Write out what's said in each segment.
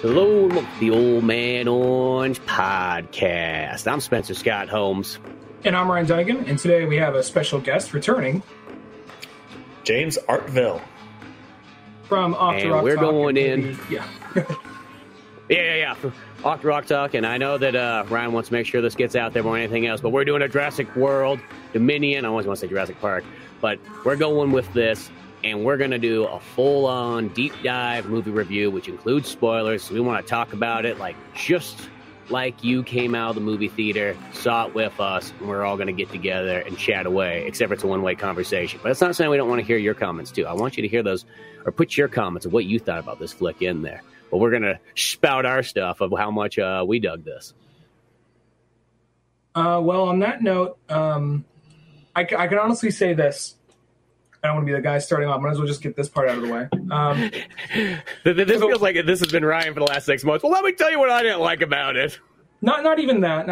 Hello, look, the Old Man Orange podcast. I'm Spencer Scott Holmes. And I'm Ryan Dunnigan, and today we have a special guest returning. James Artville. From Off the Rock we're Talk. Going in. Yeah. Yeah. Off the Rock Talk, and I know that Ryan wants to make sure this gets out there more than anything else, but we're doing a Jurassic World Dominion. I always want to say Jurassic Park, but we're going with this. And we're going to do a full-on deep dive movie review, which includes spoilers. So we want to talk about it just like you came out of the movie theater, saw it with us, and we're all going to get together and chat away, except for it's a one-way conversation. But it's not saying we don't want to hear your comments, too. I want you to hear those, or put your comments of what you thought about this flick in there. But we're going to spout our stuff of how much we dug this. Well, on that note, I can honestly say this. I don't want to be the guy starting off. Might as well just get this part out of the way. This feels like this has been Ryan for the last 6 months. Well, let me tell you what I didn't like about it. Not even that.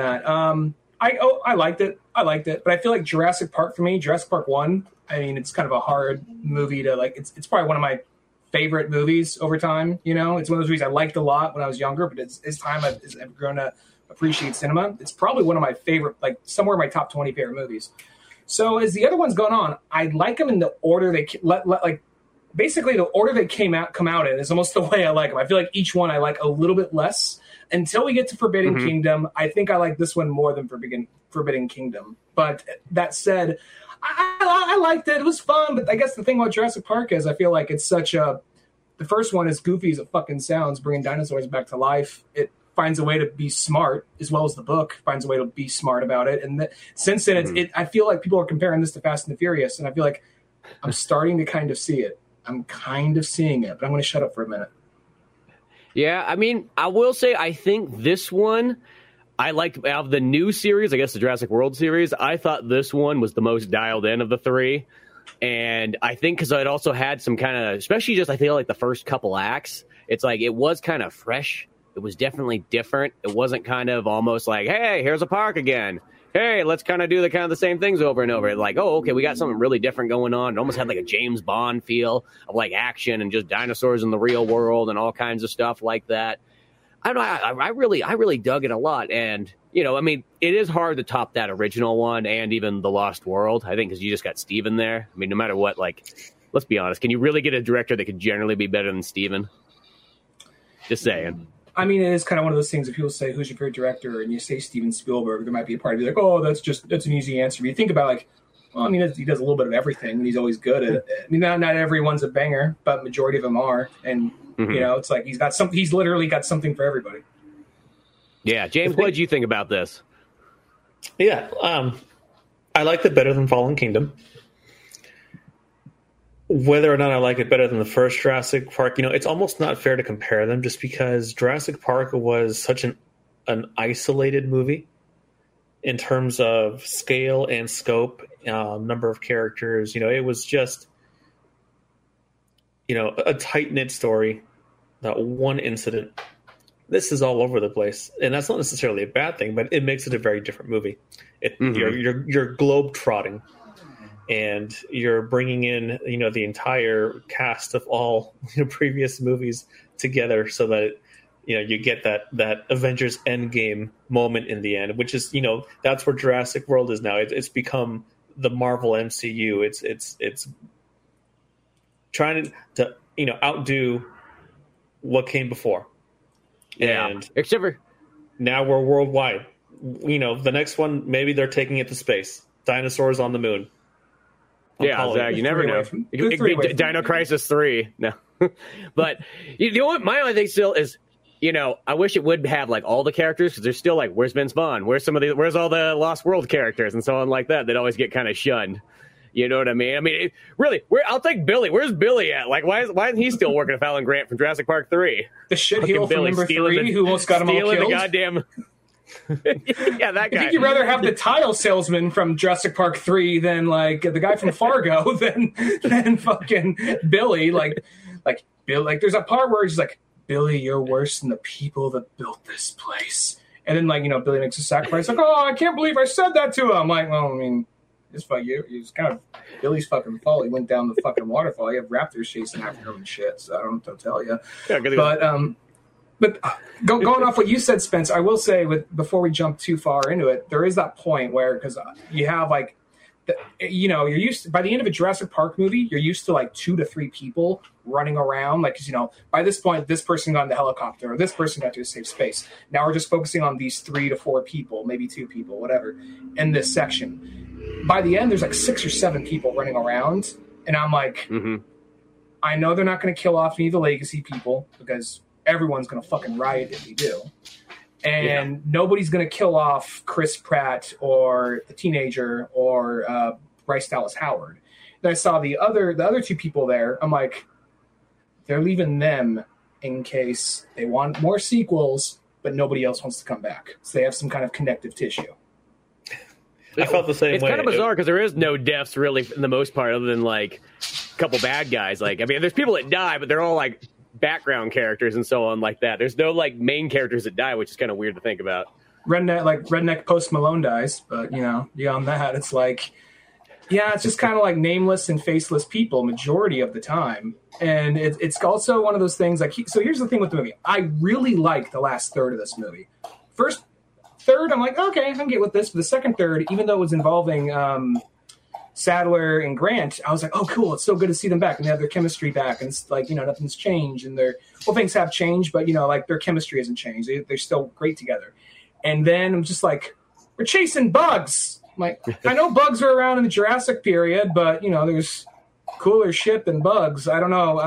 I liked it. But I feel like Jurassic Park for me, Jurassic Park 1, I mean, it's kind of a hard movie to like. It's probably one of my favorite movies over time. You know, it's one of those movies I liked a lot when I was younger, but as time I've grown to appreciate cinema. It's probably one of my favorite, like somewhere in my top 20 favorite movies. So as the other one's gone on, I like them in the order they basically the order they come out in is almost the way I like them. I feel like each one I like a little bit less until we get to Forbidden Kingdom. I think I like this one more than Forbidden Kingdom. But that said, I liked it. It was fun. But I guess the thing about Jurassic Park is I feel like it's the first one, as goofy as it fucking sounds, bringing dinosaurs back to life. It finds a way to be smart, as well as the book finds a way to be smart about it. And since then, I feel like people are comparing this to Fast and the Furious, and I feel like I'm starting to kind of see it. I'm kind of seeing it, but I'm going to shut up for a minute. Yeah, I mean, I will say I think this one, I liked out of the new series, I guess the Jurassic World series, I thought this one was the most dialed in of the three. And I think because it also had some kind of, especially just I feel like the first couple acts, it's like it was kind of fresh. It was definitely different. It wasn't kind of almost like, hey, here's a park again. Hey, let's kind of do the same things over and over. Like, oh, okay, we got something really different going on. It almost had like a James Bond feel of like action and just dinosaurs in the real world and all kinds of stuff like that. I don't know. I really dug it a lot. And, you know, I mean, it is hard to top that original one and even The Lost World, I think, because you just got Steven there. I mean, no matter what, like, let's be honest. Can you really get a director that could generally be better than Steven? Just saying. I mean, it is kind of one of those things. If people say, "Who's your favorite director?" and you say Steven Spielberg, there might be a part of you like, "Oh, that's an easy answer." But you think about like, well, I mean, he does a little bit of everything, and he's always good at it. I mean, not everyone's a banger, but majority of them are. And you know, it's like he's literally got something for everybody. Yeah, James, what did you think about this? Yeah, I liked it better than Fallen Kingdom. Whether or not I like it better than the first Jurassic Park, you know, it's almost not fair to compare them just because Jurassic Park was such an isolated movie in terms of scale and scope, number of characters. You know, it was just, you know, a tight-knit story, that one incident. This is all over the place, and that's not necessarily a bad thing, but it makes it a very different movie. You're globe-trotting. And you're bringing in, you know, the entire cast of all previous movies together so that, you know, you get that Avengers Endgame moment in the end, which is, you know, that's where Jurassic World is now. It's become the Marvel MCU. It's trying to, you know, outdo what came before. Yeah. And except for now we're worldwide. You know, the next one, maybe they're taking it to space. Dinosaurs on the moon. Yeah, Zach, you never know. It could be Dino Crisis 3. No. But my only thing still is, you know, I wish it would have like all the characters because there's still like, where's Vince Vaughn? Where's all the Lost World characters and so on like that? They'd always get kind of shunned. You know what I mean? I mean, I'll take Billy. Where's Billy at? Like, why isn't he still working with Alan Grant from Jurassic Park 3? The shitheel from number 3 who almost got him all killed. The goddamn... Yeah, that guy. I think you'd rather have the tile salesman from Jurassic Park 3 than like the guy from Fargo than fucking Billy. Like Bill. Like there's a part where he's like, "Billy, you're worse than the people that built this place." And then like, you know, Billy makes a sacrifice. Like, "Oh, I can't believe I said that to him." I'm like, well, I mean, it's fuck you. It's kind of Billy's fucking fault. He went down the fucking waterfall. You have raptors chasing after him and shit. So I don't know what to tell you. Yeah, but But going off what you said, Spence, I will say before we jump too far into it, there is that point where because you have like, you're used to, by the end of a Jurassic Park movie, you're used to like 2 to 3 people running around. Like, because by this point, this person got in the helicopter or this person got to a safe space. Now we're just focusing on these 3 to 4 people, maybe 2 people, whatever, in this section. By the end, there's like 6 or 7 people running around, and I'm like, I know they're not going to kill off any of the legacy people because everyone's going to fucking riot if they do. And nobody's going to kill off Chris Pratt or the teenager or Bryce Dallas Howard. Then I saw the other 2 people there. I'm like, they're leaving them in case they want more sequels, but nobody else wants to come back. So they have some kind of connective tissue. I felt the same way. It's kind of bizarre because there is no deaths really for the most part, other than like a couple bad guys. Like, I mean, there's people that die, but they're all like background characters and so on like that. There's no like main characters that die, which is kind of weird to think about. Redneck Post Malone dies, but beyond that, it's like, it's just kind of like nameless and faceless people majority of the time. And it's also one of those things like, so here's the thing with the movie. I really like the last third of this movie. First third, I'm like, okay, I can get with this. But the second third, even though it was involving Sadler and Grant, I was like, oh, cool. It's so good to see them back and they have their chemistry back. And it's like, nothing's changed and things have changed, but like their chemistry hasn't changed. They're still great together. And then I'm just like, we're chasing bugs. I'm like, I know bugs were around in the Jurassic period, but there's cooler shit than bugs. I don't know.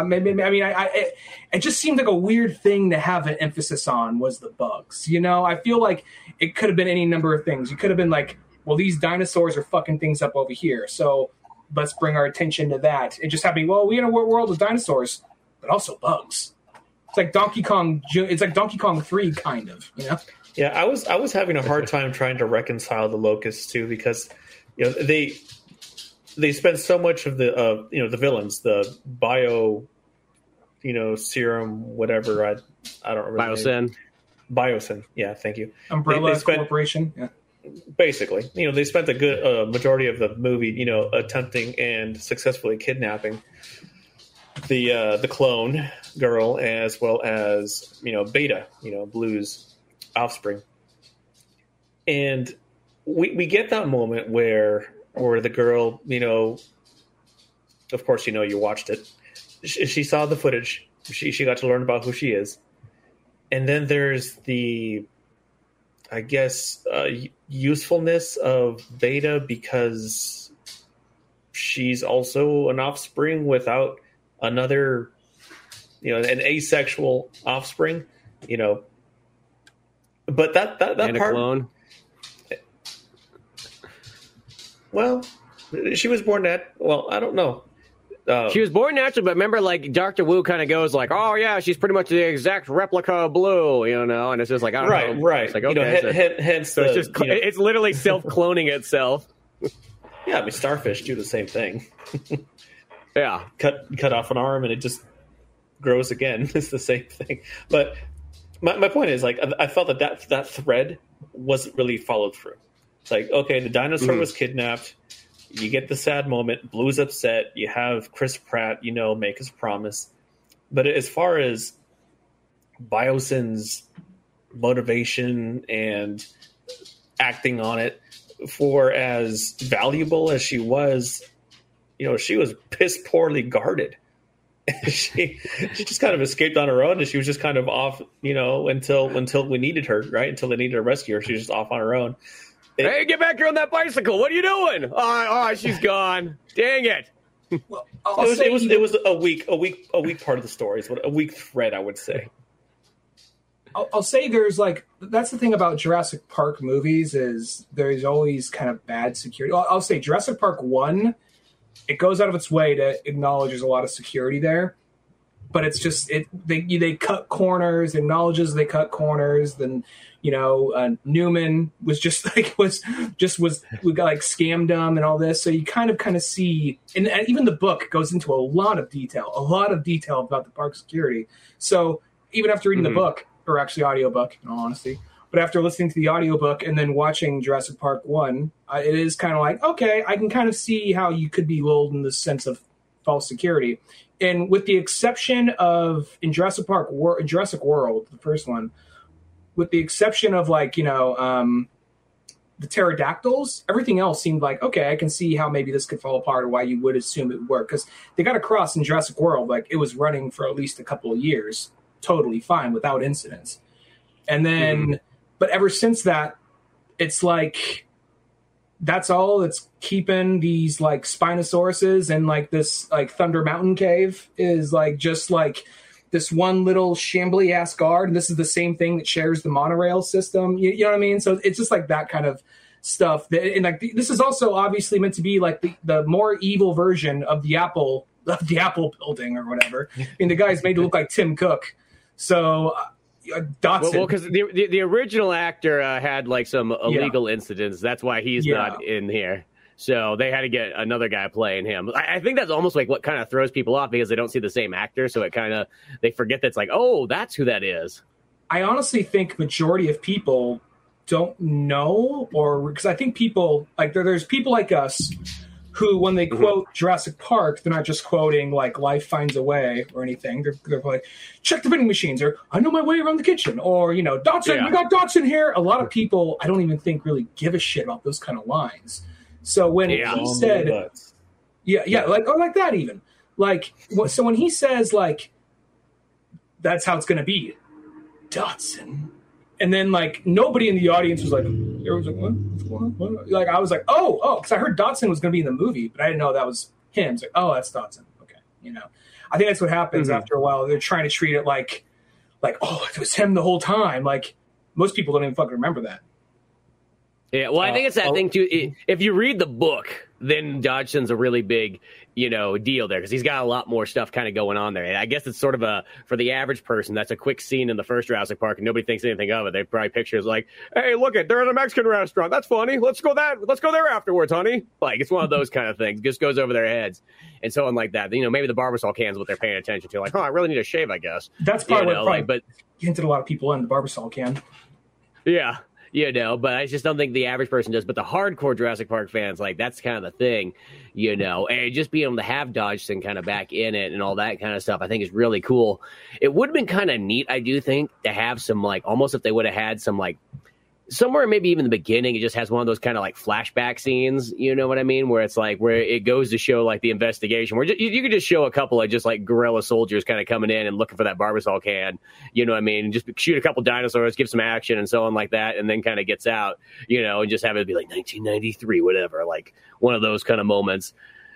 It just seemed like a weird thing to have an emphasis on was the bugs. I feel like it could have been any number of things. You could have been like, well, these dinosaurs are fucking things up over here, so let's bring our attention to that. It just happened. Well, we're in a world with dinosaurs, but also bugs. It's like Donkey Kong. It's like Donkey Kong 3, kind of. Yeah, I was having a hard time trying to reconcile the locusts too because they spend so much of the the villains, the bio serum, whatever. I don't remember. Biosyn. Yeah, thank you. Umbrella Corporation. Yeah. Basically, they spent a good majority of the movie, attempting and successfully kidnapping the clone girl as well as Beta, Blue's offspring, and we get that moment where the girl, of course, you watched it. She saw the footage. She got to learn about who she is, and then there's the, I guess, usefulness of Beta because she's also an offspring without another, an asexual offspring, But that and part, a clone. Well, she was born I don't know. She was born naturally, but remember, like, Dr. Wu kind of goes like, oh, yeah, she's pretty much the exact replica of Blue, and it's just like, I don't know. Right. It's like, okay. Hence so it's just, it's literally self-cloning itself. Yeah, I mean, starfish do the same thing. Yeah. Cut off an arm and it just grows again. It's the same thing. But my point is, like, I felt that thread wasn't really followed through. It's like, okay, the dinosaur was kidnapped. You get the sad moment. Blue's upset. You have Chris Pratt, make his promise. But as far as Biosyn's motivation and acting on it, for as valuable as she was, she was piss poorly guarded. she just kind of escaped on her own, and she was just kind of off, until we needed her, right? Until they needed to rescue her, she was just off on her own. Hey, get back here on that bicycle! What are you doing? Oh, she's gone. Dang it! Well, it was a weak part of the story. It's a weak thread, I would say. I'll say that's the thing about Jurassic Park movies is there's always kind of bad security. I'll say Jurassic Park 1, it goes out of its way to acknowledge there's a lot of security there, but it's just they cut corners, acknowledges they cut corners. Then Newman was just like we got like scammed them and all this. So you kind of see, and even the book goes into a lot of detail about the park security. So even after reading the book, or actually audiobook, in all honesty, but after listening to the audiobook and then watching Jurassic Park 1, it is kind of like, okay, I can kind of see how you could be lulled in the sense of false security. And with the exception of in Jurassic World, the first one, with the exception of like, the pterodactyls, everything else seemed like, okay, I can see how maybe this could fall apart or why you would assume it would work. Because they got across in Jurassic World, like it was running for at least a couple of years, totally fine without incidents. And then, but ever since that, it's like, that's all that's keeping these like Spinosauruses and like this like Thunder Mountain cave is like just like this one little shambly ass guard. And this is the same thing that shares the monorail system. You know what I mean? So it's just like that kind of stuff. And like this is also obviously meant to be like the more evil version of the Apple building or whatever. I mean, the guy's made to look like Tim Cook. So Dodson. Well, because the original actor had like some illegal incidents. That's why he's not in here. So they had to get another guy playing him. I think that's almost like what kind of throws people off because they don't see the same actor. So it kind of, they forget that's like, oh, that's who that is. I honestly think majority of people don't know, or because I think people like there's people like us who, when they quote Jurassic Park, they're not just quoting like Life Finds a Way or anything. They're like, check the vending machines, or I know my way around the kitchen, or, Dodson, we got Dodson here. A lot of people, I don't even think really give a shit about those kind of lines. So when he said, like that even. Like, so when he says, like, that's how it's going to be, Dodson. And then, like, nobody in the audience was like, what? Like, I was like, oh, because I heard Dodson was going to be in the movie, but I didn't know that was him. It's like, oh, that's Dodson. Okay, I think that's what happens after a while. They're trying to treat it like, oh, it was him the whole time. Like, most people don't even fucking remember that. Yeah, well, I think it's that thing, too. If you read the book, then Dodgson's a really big, deal there because he's got a lot more stuff kind of going on there. And I guess it's sort of for the average person, that's a quick scene in the first Jurassic Park and nobody thinks anything of it. They probably picture it like, hey, look they're in a Mexican restaurant. That's funny. Let's go there afterwards, honey. Like, it's one of those kind of things. Just goes over their heads and so on like that. Maybe the Barbasol can is what they're paying attention to. Like, I really need a shave, I guess. That's probably but hinted a lot of people in the Barbasol can. Yeah. But I just don't think the average person does. But the hardcore Jurassic Park fans, like, that's kind of the thing, and just being able to have Dodgson kind of back in it and all that kind of stuff, I think is really cool. It would have been kind of neat, I do think, to have some, like, almost if they would have had some, like, somewhere maybe even the beginning, it just has one of those kind of like flashback scenes, you know what I mean? Where it's like, where it goes to show like the investigation, where you could just show a couple of just like guerrilla soldiers kind of coming in and looking for that Barbasol can, you know what I mean? And just shoot a couple dinosaurs, give some action and so on like that, and then kind of gets out, and just have it be like 1993, whatever, like one of those kind of moments,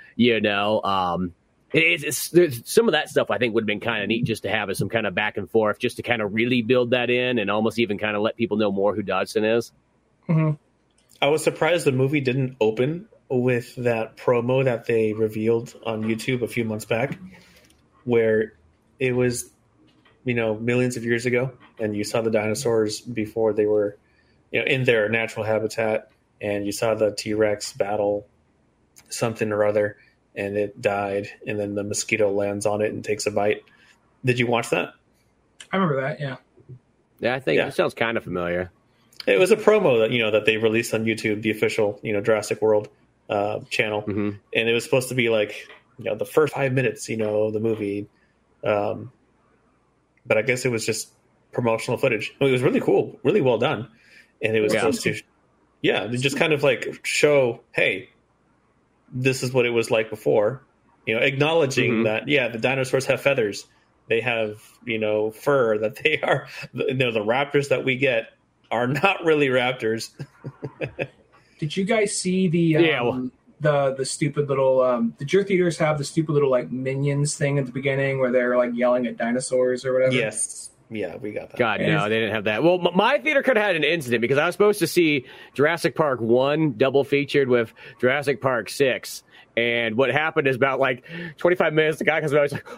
It's some of that stuff I think would have been kind of neat just to have as some kind of back and forth, just to kind of really build that in and almost even kind of let people know more who Dodgson is. Mm-hmm. I was surprised the movie didn't open with that promo that they revealed on YouTube a few months back, where it was, millions of years ago, and you saw the dinosaurs before they were, in their natural habitat, and you saw the T-Rex battle something or other, and it died, and then the mosquito lands on it and takes a bite. Did you watch that? I remember that, yeah. Yeah, I think it sounds kind of familiar. It was a promo that that they released on YouTube, the official Jurassic World channel, and it was supposed to be like the first 5 minutes of the movie, but I guess it was just promotional footage. It was really cool, really well done, and it was supposed to, just kind of like show, hey, this is what it was like before, acknowledging that, the dinosaurs have feathers. They have, fur, that they are, the raptors that we get are not really raptors. Did you guys see the stupid little, did your theaters have the stupid little like Minions thing at the beginning where they're like yelling at dinosaurs or whatever? Yes. Yeah, we got that. God, no, they didn't have that. Well, my theater could have had an incident because I was supposed to see Jurassic Park 1 double featured with Jurassic Park 6. And what happened is about like 25 minutes, the guy comes out, he's like,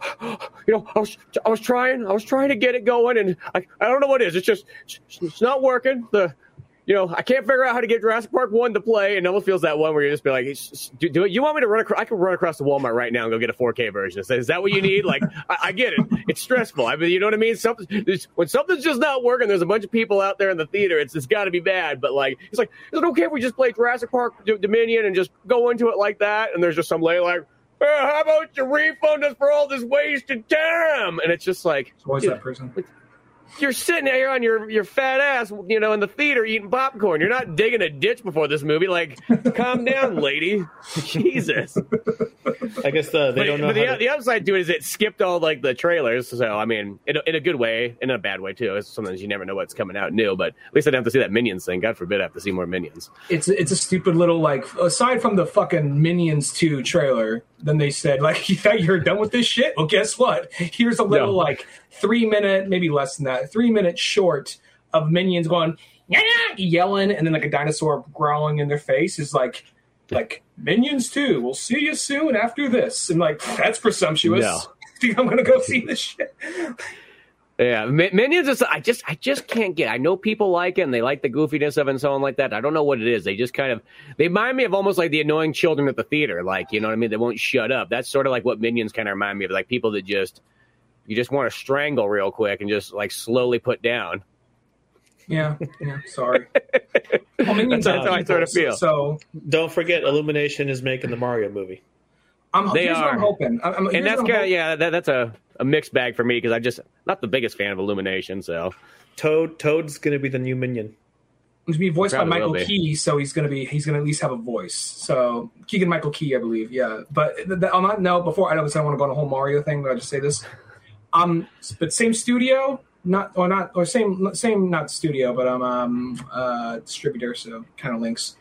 I was trying to get it going, and I don't know what it is. It's not working. I can't figure out how to get Jurassic Park 1 to play, and it almost feels that one where you just be like, do it. You want me to run across? I can run across the Walmart right now and go get a 4K version. Is that what you need? Like, I get it. It's stressful. I mean, you know what I mean? When something's just not working, there's a bunch of people out there in the theater. It's got to be bad. But like, it's like, is it okay if we just play Jurassic Park Dominion and just go into it like that? And there's just some lady like, How about you refund us for all this wasted time? And it's just like, It's always dude, that person. you're sitting here on your fat ass, you know, in the theater eating popcorn. You're not digging a ditch before this movie. Like, calm down, lady. Jesus. I guess they don't know. But the upside to it is it skipped all like the trailers. So I mean, in a good way, in a bad way too. It's sometimes you never know what's coming out new. But at least I didn't have to see that Minions thing. God forbid I have to see more Minions. It's a stupid little, like, aside from the fucking Minions 2 trailer, then they said, like, you thought you were done with this shit? Well, guess what? Here's a little, like, 3-minute, maybe less than that, 3-minute short of Minions going, yelling, and then, like, a dinosaur growling in their face is like Minions 2, we'll see you soon after this. And, like, that's presumptuous. No. Think I'm going to go see this shit? Yeah, Minions is I just can't get. I know people like it and they like the goofiness of it and so on like that. I don't know what it is. They just kind of they remind me of almost like the annoying children at the theater. Like, you know what I mean? They won't shut up. That's sort of like what Minions kind of remind me of. Like people that you just want to strangle real quick and just like slowly put down. Yeah, sorry. Well, Minions That's how I sort of feel. So Don't forget, Illumination is making the Mario movie. here's what I'm hoping. And that's kind of that's a mixed bag for me because I'm just not the biggest fan of Illumination. So Toad's going to be the new Minion. He's going to be voiced by Probably Michael will be. Key, so he's going to at least have a voice. So Keegan Michael Key, I believe, yeah. But on that note, before I don't want to go on a whole Mario thing, but I'll just say this: but same studio, not studio, but distributor, so kind of links.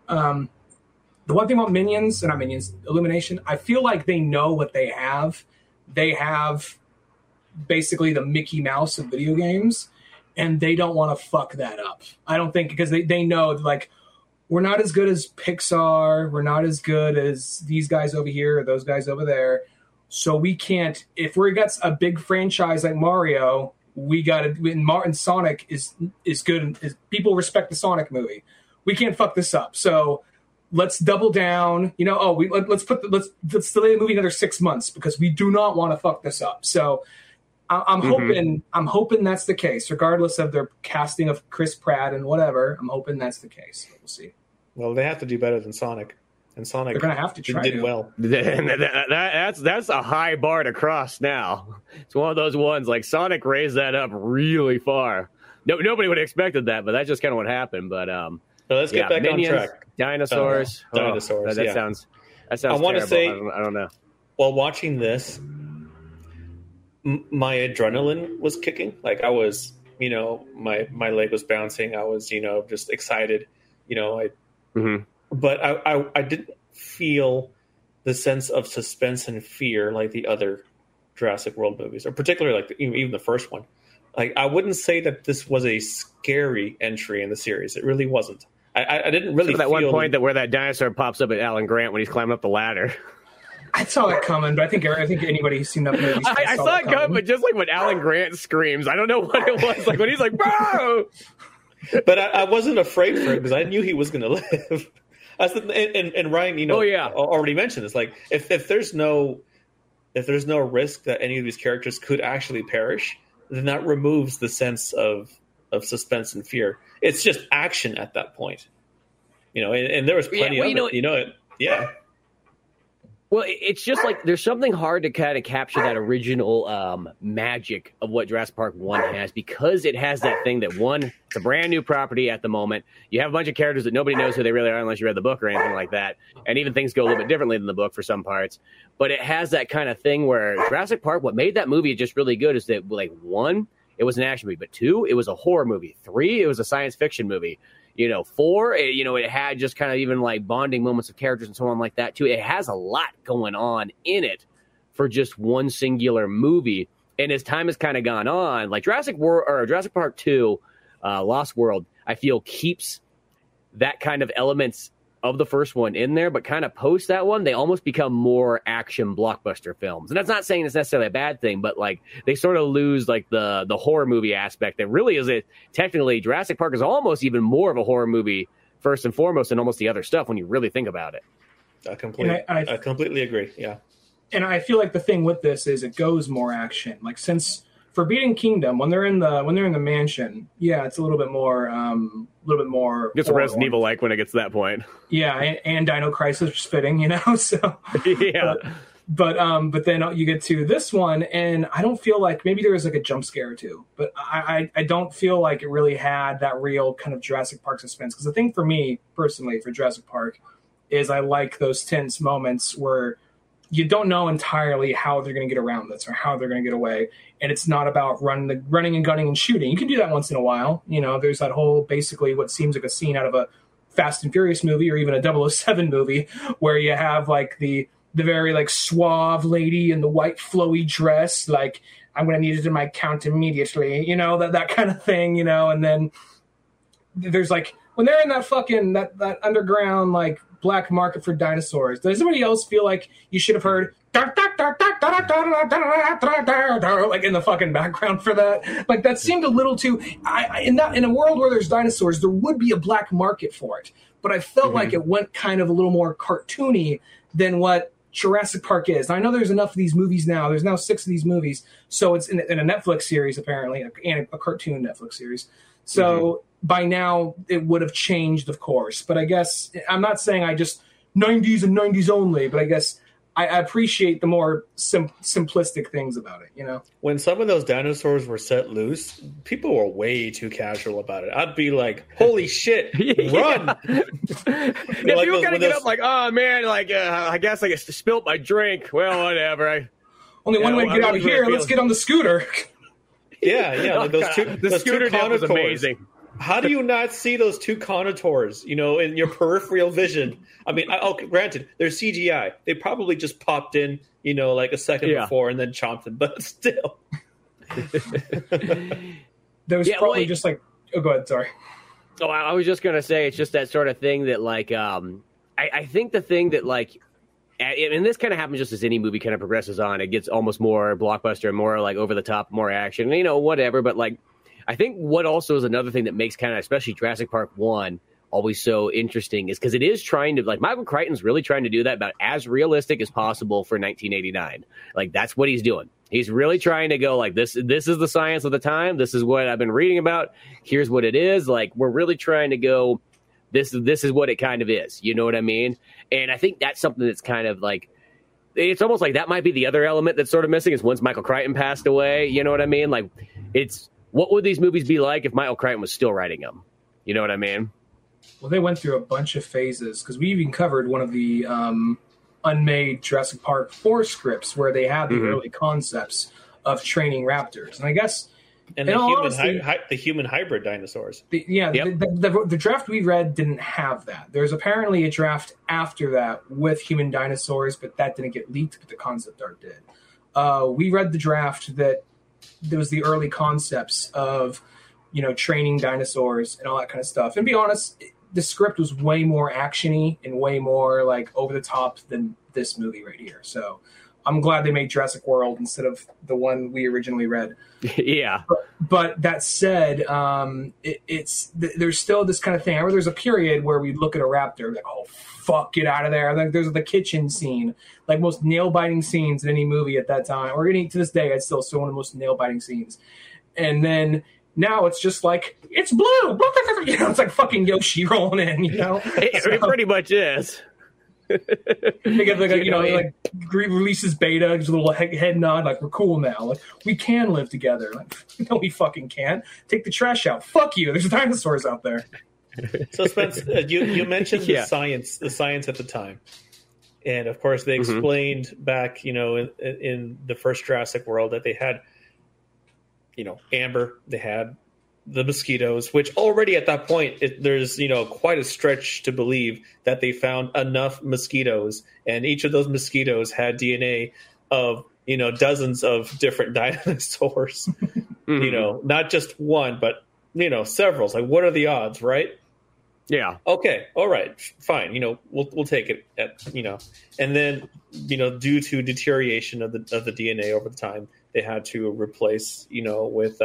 The one thing about Minions, and not Minions, Illumination, I feel like they know what they have. They have basically the Mickey Mouse of video games, and they don't want to fuck that up. I don't think, because they know, like, we're not as good as Pixar, we're not as good as these guys over here or those guys over there, so we can't, if we got a big franchise like Mario, we got to, and Sonic is good, people respect the Sonic movie. We can't fuck this up, so let's double down. You know, let's delay the movie another 6 months because we do not want to fuck this up. So I'm hoping that's the case, regardless of their casting of Chris Pratt and whatever. I'm hoping that's the case. We'll see. Well, they have to do better than Sonic, and Sonic They're gonna have to try did to. well. that's a high bar to cross now. It's one of those ones like Sonic raised that up really far. Nobody would have expected that, but that's just kind of what happened. But So let's get back Minions, on track. Dinosaurs. Dinosaurs. That yeah. sounds I terrible. want to say, I don't know. while watching this, my adrenaline was kicking. Like I was, my leg was bouncing. I was, just excited. But I didn't feel the sense of suspense and fear like the other Jurassic World movies, or particularly like even the first one. Like I wouldn't say that this was a scary entry in the series. It really wasn't. I didn't really That feel one point where that dinosaur pops up at Alan Grant when he's climbing up the ladder. I saw it coming, but I think anybody who's seen that movie I saw it coming, but just like when Alan Grant screams, I don't know what it was. Like when he's like, bro! But I wasn't afraid for it because I knew he was going to live. And Ryan, already mentioned this. Like if there's no risk that any of these characters could actually perish, then that removes the sense of suspense and fear. It's just action at that point, and there was plenty of it. Yeah. Well, it's just like there's something hard to kind of capture that original magic of what Jurassic Park 1 has, because it has that thing that, one, it's a brand new property at the moment. You have a bunch of characters that nobody knows who they really are unless you read the book or anything like that. And even things go a little bit differently than the book for some parts. But it has that kind of thing where Jurassic Park, what made that movie just really good is that, like, 1, it was an action movie, but 2, it was a horror movie. 3, it was a science fiction movie. 4, it had just kind of even like bonding moments of characters and so on like that too. It has a lot going on in it for just one singular movie. And as time has kind of gone on, like Jurassic Park 2, Lost World, I feel keeps that kind of elements of the first one in there, but kind of post that one, they almost become more action blockbuster films. And that's not saying it's necessarily a bad thing, but like they sort of lose like the horror movie aspect that really is it. Technically, Jurassic Park is almost even more of a horror movie first and foremost than almost the other stuff when you really think about it. I completely agree. Yeah. And I feel like the thing with this is it goes more action. Like since Forbidden Kingdom, when they're in the mansion, yeah, it's a little bit more It's a Resident Evil like when it gets to that point. Yeah, and Dino Crisis is fitting, you know. So yeah. But then you get to this one, and I don't feel like, maybe there was like a jump scare or two, but I don't feel like it really had that real kind of Jurassic Park suspense. Because the thing for me personally for Jurassic Park is I like those tense moments where you don't know entirely how they're going to get around this or how they're going to get away, and it's not about running and gunning and shooting. You can do that once in a while, you know. There's that whole, basically what seems like a scene out of a Fast and Furious movie or even a 007 movie where you have like the very like suave lady in the white flowy dress, like, I'm going to need it in my count immediately, you know, that kind of thing, you know. And then there's like, when they're in that fucking, that underground, like, black market for dinosaurs, does anybody else feel like you should have heard like in the fucking background for that? Like, that seemed a little too, in a world where there's dinosaurs, there would be a black market for it. But I felt like it went kind of a little more cartoony than what Jurassic Park is. And I know there's enough of these movies now. There's now 6 of these movies. So it's in a Netflix series, apparently, and a cartoon Netflix series. So by now it would have changed, of course. But I guess, I'm not saying I just 90s and 90s only, but I guess I appreciate the more simplistic things about it, you know? When some of those dinosaurs were set loose, people were way too casual about it. I'd be like, holy shit, run! Yeah, like people kind of get up like, oh man, like, I guess I just spilled my drink. Well, whatever. Only one way to get out of here, let's get on the scooter. Yeah, like those two. The scooter deal was amazing. How do you not see those 2 contours, you know, in your peripheral vision? I mean, okay, granted, they're CGI. They probably just popped in, you know, like a second before and then chomped them, but still. There was probably just like, oh, go ahead, sorry. Oh, I was just going to say, it's just that sort of thing that, like, I think the thing that, like, and this kind of happens just as any movie kind of progresses on. It gets almost more blockbuster, more, like, over the top, more action, you know, whatever, but, like, I think what also is another thing that makes kind of, especially Jurassic Park 1, always so interesting is because it is trying to, like, Michael Crichton's really trying to do that, but as realistic as possible for 1989. Like, that's what he's doing. He's really trying to go, like, this is the science of the time. This is what I've been reading about. Here's what it is. Like, we're really trying to go, this is what it kind of is. You know what I mean? And I think that's something that's kind of like, it's almost like that might be the other element that's sort of missing is once Michael Crichton passed away. You know what I mean? Like, it's, what would these movies be like if Michael Crichton was still writing them? You know what I mean? Well, they went through a bunch of phases because we even covered one of the unmade Jurassic Park 4 scripts where they had the early concepts of training raptors. And I guess... And the human hybrid dinosaurs. The draft we read didn't have that. There's apparently a draft after that with human dinosaurs, but that didn't get leaked, but the concept art did. We read the draft that there was the early concepts of, you know, training dinosaurs and all that kind of stuff. And to be honest, the script was way more actiony and way more like over the top than this movie right here. So I'm glad they made Jurassic World instead of the one we originally read. Yeah. But that said, there's still this kind of thing. I remember there's a period where we look at a raptor like, oh, fuck, get out of there. Like, there's the kitchen scene, like most nail-biting scenes in any movie at that time. Or to this day, it's still one of the most nail-biting scenes. And then now it's just like, it's blue. You know, it's like fucking Yoshi rolling in, you know? It pretty much is. They get like, you know, like releases Beta, gives a little head nod, like, we're cool now. Like, we can live together. Like, no, we fucking can't. Take the trash out. Fuck you. There's dinosaurs out there. So, Spence, you mentioned the science at the time. And, of course, they explained back, you know, in the first Jurassic World that they had, you know, amber, they had the mosquitoes, which already at that point, there's, you know, quite a stretch to believe that they found enough mosquitoes, and each of those mosquitoes had DNA of, you know, dozens of different dinosaurs, you know, not just one, but, you know, several. Like, what are the odds, right? Yeah. Okay. All right. Fine. You know, we'll take it at, you know, and then, you know, due to deterioration of the DNA over the time, they had to replace, you know, with,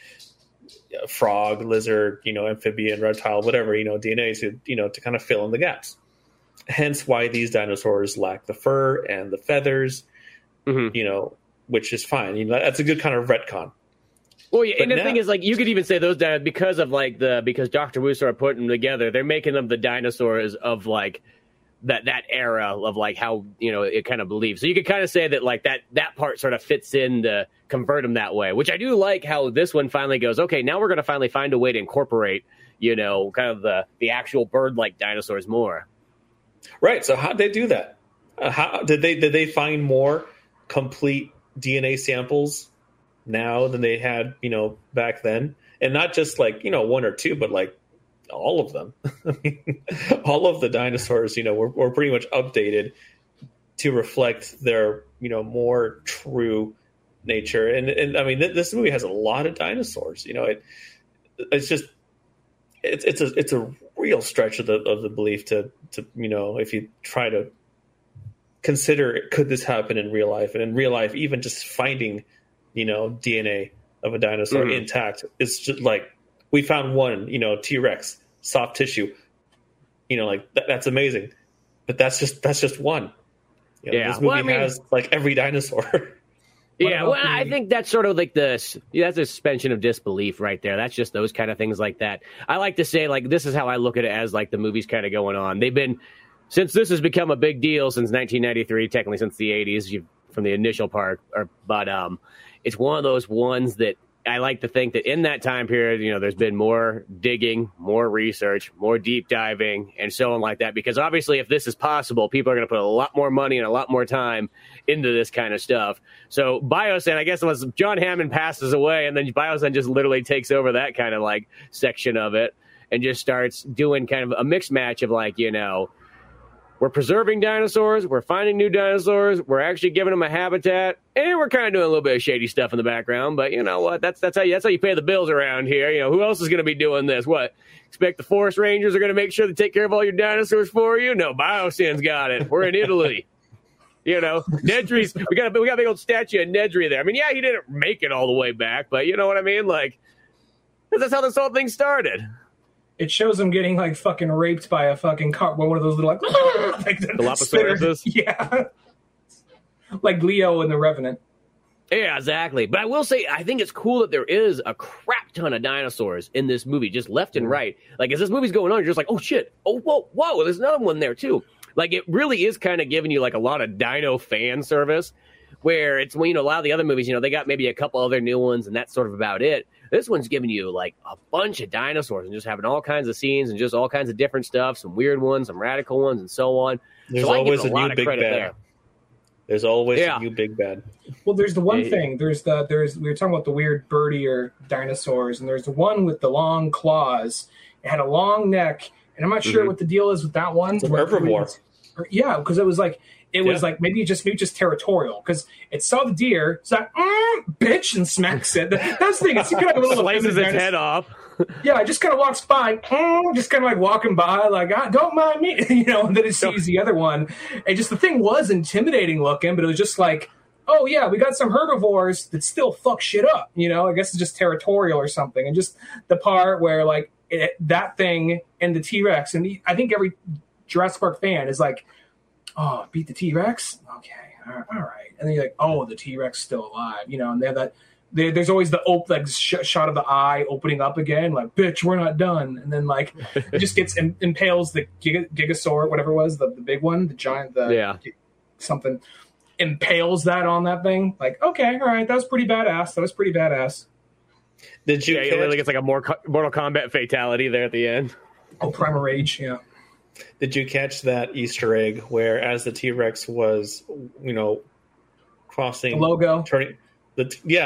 frog, lizard, you know, amphibian, reptile, whatever, you know, DNA to, you know, to kind of fill in the gaps. Hence why these dinosaurs lack the fur and the feathers, you know, which is fine. You know, that's a good kind of retcon. Well, yeah, But and the now- thing is, like, you could even say those because Dr. Wu are putting them together, they're making them the dinosaurs of like that era of like how it kind of believes. So you could kind of say that like that part sort of fits in to convert them that way, which I do like how this one finally goes. Okay, now we're going to finally find a way to incorporate kind of the actual bird-like dinosaurs more. Right. So how did they do that? How did they find more complete DNA samples now than they had, back then? And not just like, one or two, but like all of them. I mean, all of the dinosaurs, were pretty much updated to reflect their, more true nature. And I mean, this movie has a lot of dinosaurs. It's just it's a real stretch of the belief to if you try to consider could this happen in real life, and in real life even just finding DNA of a dinosaur intact, it's just like we found one T-Rex soft tissue, like that's amazing, but that's just one. This movie has like every dinosaur. Yeah, well, I think that's sort of like that's a suspension of disbelief right there. That's just those kind of things like that. I like to say, like, this is how I look at it as, like, the movie's kind of going on. They've been, since this has become a big deal since 1993, technically since the 80s, from the initial part, but it's one of those ones that I like to think that in that time period, there's been more digging, more research, more deep diving, and so on like that. Because obviously, if this is possible, people are going to put a lot more money and a lot more time into this kind of stuff. So Biosyn, I guess, unless John Hammond passes away, and then Biosyn just literally takes over that kind of like section of it and just starts doing kind of a mixed match of like, we're preserving dinosaurs, we're finding new dinosaurs, we're actually giving them a habitat, and we're kind of doing a little bit of shady stuff in the background. But you know what? That's how you pay the bills around here. Who else is going to be doing this? What? Expect the forest rangers are going to make sure to take care of all your dinosaurs for you? No, Biosyn's got it. We're in Italy. Nedry's, we got a big old statue of Nedry there. I mean, yeah, he didn't make it all the way back, but you know what I mean? Like, that's how this whole thing started. It shows him getting like fucking raped by a fucking car, one of those little like Dilophosaurus. Yeah, like Leo in The Revenant. Yeah, exactly. But I will say, I think it's cool that there is a crap ton of dinosaurs in this movie, just left and right. Like, as this movie's going on, you're just like, oh shit, oh whoa, there's another one there too. Like, it really is kind of giving you like a lot of dino fan service, where it's, a lot of the other movies, they got maybe a couple other new ones, and that's sort of about it. This one's giving you like a bunch of dinosaurs and just having all kinds of scenes and just all kinds of different stuff, some weird ones, some radical ones, and so on. There's so always a new big bad. There. There's always a new big bad. Well, there's the one thing. We were talking about the weird birdier dinosaurs, and there's the one with the long claws. It had a long neck, and I'm not sure what the deal is with that one. It's an herbivore. Yeah, because it was like maybe just territorial, because it saw the deer, it's like bitch, and smacks it. That's the thing. It's kind of a little slices its head off. Yeah, it just kind of walks by, just kind of like walking by, like, don't mind me, and then it sees the other one. And just the thing was intimidating looking, but it was just like, oh yeah, we got some herbivores that still fuck shit up. I guess it's just territorial or something. And just the part where like that thing and the T-Rex, and I think every Jurassic Park fan is like, oh, beat the T-Rex? Okay, all right. And then you're like, oh, the T-Rex still alive, and they have that. There's always the shot of the eye opening up again, like, bitch, we're not done. And then like it just gets impales the Gigasaur, whatever it was, the big one, the giant, something impales that on that thing. Like, okay, all right, that was pretty badass. Did you? Yeah, it really gets like a Mortal Kombat fatality there at the end. Oh, Primal Rage, yeah. Did you catch that Easter egg where, as the T-Rex was, crossing the logo, turning the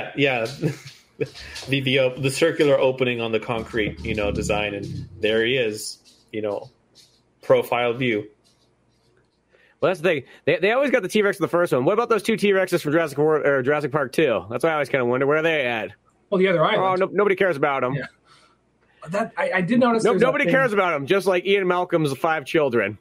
the circular opening on the concrete, design, and there he is, profile view. Well, that's the thing. They always got the T-Rex in the first one. What about those two T-Rexes from Jurassic Park 2? That's why I always kind of wonder, where are they at? Well, the other island. Oh, nobody cares about them. Yeah. That I did notice. Nobody cares about them, just like Ian Malcolm's 5 children.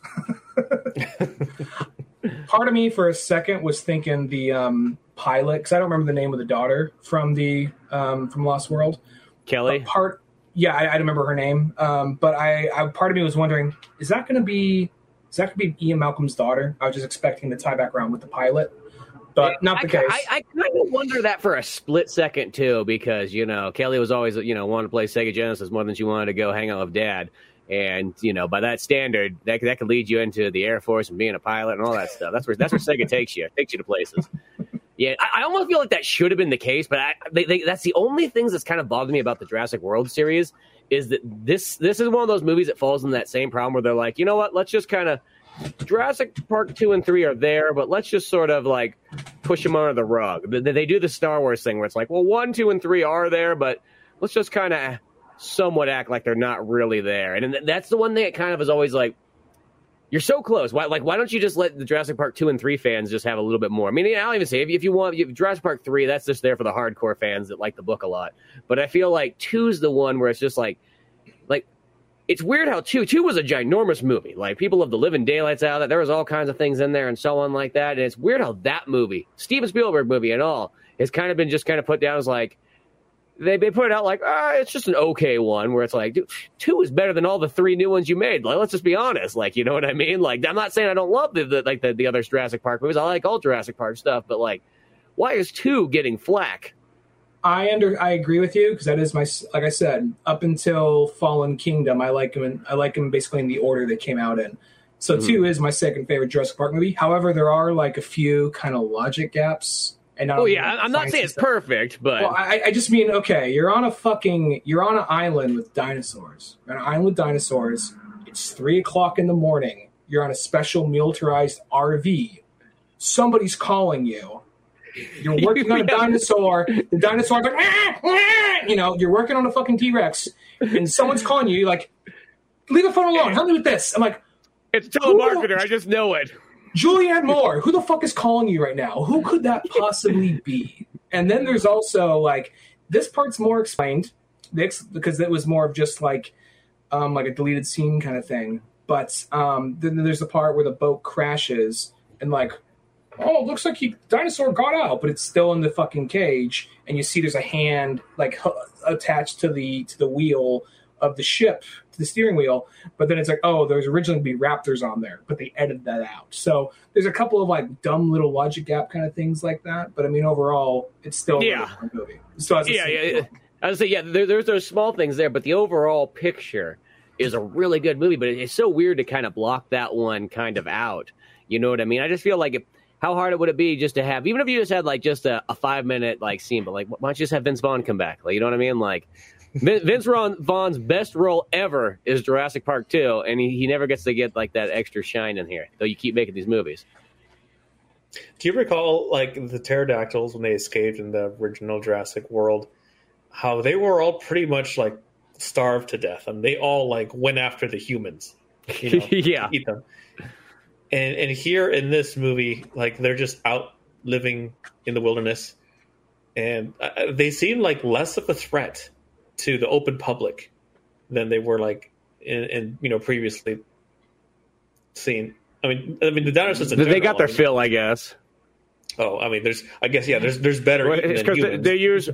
Part of me for a second was thinking the pilot, because I don't remember the name of the daughter from from Lost World. Kelly. I remember her name. But I part of me was wondering, is that going to be Ian Malcolm's daughter? I was just expecting to tie back around with the pilot. but not the case. I kind of wonder that for a split second too, because Kelly was always wanting to play Sega Genesis more than she wanted to go hang out with Dad, and by that standard, that could lead you into the Air Force and being a pilot and all that stuff. That's where Sega takes you to places. Yeah, I almost feel like that should have been the case, but that's the only things that's kind of bothered me about the Jurassic World series is that this is one of those movies that falls in that same problem where they're like, you know what, let's just kind of Jurassic Park 2 and 3 are there, but let's just sort of like push them under the rug. They do the Star Wars thing where it's like, well, 1, 2, and 3 are there, but let's just kind of somewhat act like they're not really there. And that's the one thing that kind of is always like, you're so close. Why don't you just let the Jurassic Park 2 and 3 fans just have a little bit more? I mean, I'll even say, if you want Jurassic Park 3, that's just there for the hardcore fans that like the book a lot. But I feel like 2's the one where it's just like it's weird how 2 was a ginormous movie. Like, people love the living daylights out of it. There was all kinds of things in there and so on like that. And it's weird how that movie, Steven Spielberg movie and all, has kind of been just kind of put down as like, they put it out like, it's just an okay one, where it's like, dude, 2 is better than all the 3 new ones you made. Like, let's just be honest. Like, you know what I mean? Like, I'm not saying I don't love the other Jurassic Park movies. I like all Jurassic Park stuff, but like, why is 2 getting flack? I agree with you, because that is like I said, up until Fallen Kingdom, I like them basically in the order they came out in. So 2 is my second favorite Jurassic Park movie. However, there are like a few kind of logic gaps. And I'm not saying it's perfect, but I just mean, okay, you're on an island with dinosaurs. You're on an island with dinosaurs. It's 3:00 in the morning. You're on a special militarized RV. Somebody's calling you. You're working on a dinosaur. The dinosaur's like, you're working on a fucking T-Rex, and someone's calling you. You're like, leave the phone alone. Help me with this. I'm like, it's a telemarketer. I just know it. Julianne Moore, who the fuck is calling you right now? Who could that possibly be? And then there's also like, this part's more explained because it was more of just like a deleted scene kind of thing. But then there's the part where the boat crashes and like, oh, it looks like dinosaur got out, but it's still in the fucking cage. And you see there's a hand like attached to the wheel of the ship, to the steering wheel. But then it's like, oh, there was originally to be raptors on there, but they edited that out. So there's a couple of like dumb little logic gap kind of things like that. But I mean, overall, it's still a really fun movie. So I would say, there's those small things there, but the overall picture is a really good movie. But it's so weird to kind of block that one kind of out. You know what I mean? I just feel like how hard would it be just to have, even if you just had like just a 5-minute like scene, but like, why don't you just have Vince Vaughn come back? Like, you know what I mean? Like, Vince Vaughn's best role ever is Jurassic Park 2, and he never gets to get like that extra shine in here, though you keep making these movies. Do you recall like the pterodactyls when they escaped in the original Jurassic World, how they were all pretty much like starved to death, and they all like went after the humans, yeah, to eat them. And here in this movie, like they're just out living in the wilderness, and they seem like less of a threat to the open public than they were like in previously seen. I mean the dinosaurs. They got their fill, I guess. Oh, I mean, there's better than humans.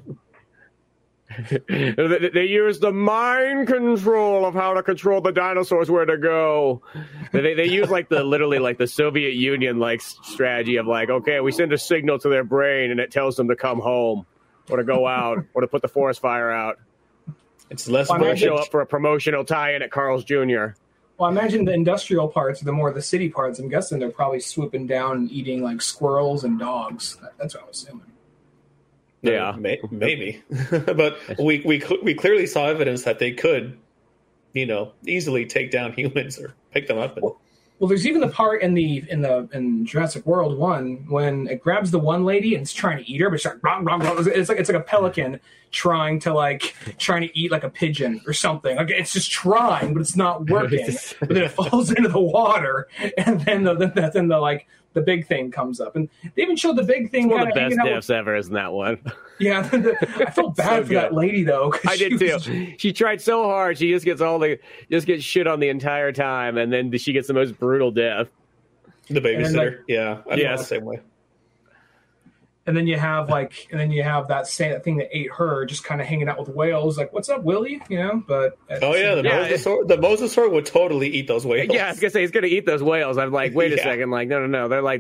They use the mind control of how to control the dinosaurs where to go. They use like the Soviet Union like strategy of like, okay, we send a signal to their brain and it tells them to come home or to go out or to put the forest fire out. It's less to show up for a promotional tie-in at Carl's Jr. Well, I imagine the industrial parts are the more the city parts. I'm guessing they're probably swooping down and eating like squirrels and dogs. That's what I'm assuming. Yeah, maybe, but we clearly saw evidence that they could, easily take down humans or pick them up. Well, there's even the part in Jurassic World 1 when it grabs the one lady and it's trying to eat her, but it's like it's like a pelican trying to eat like a pigeon or something. Like it's just trying, but it's not working. But then it falls into the water, and then the big thing comes up, and they even showed the big thing. It's one of the best deaths ever, isn't that one? Yeah, I felt bad for that lady though. I did too. She tried so hard. She just gets shit on the entire time, and then she gets the most brutal death. The babysitter, I felt the same way. And then you have that thing that ate her, just kind of hanging out with whales. Like, what's up, Willie? But the mosasaur would totally eat those whales. Yeah, I was gonna say he's gonna eat those whales. I'm like, wait a second, like no, they're like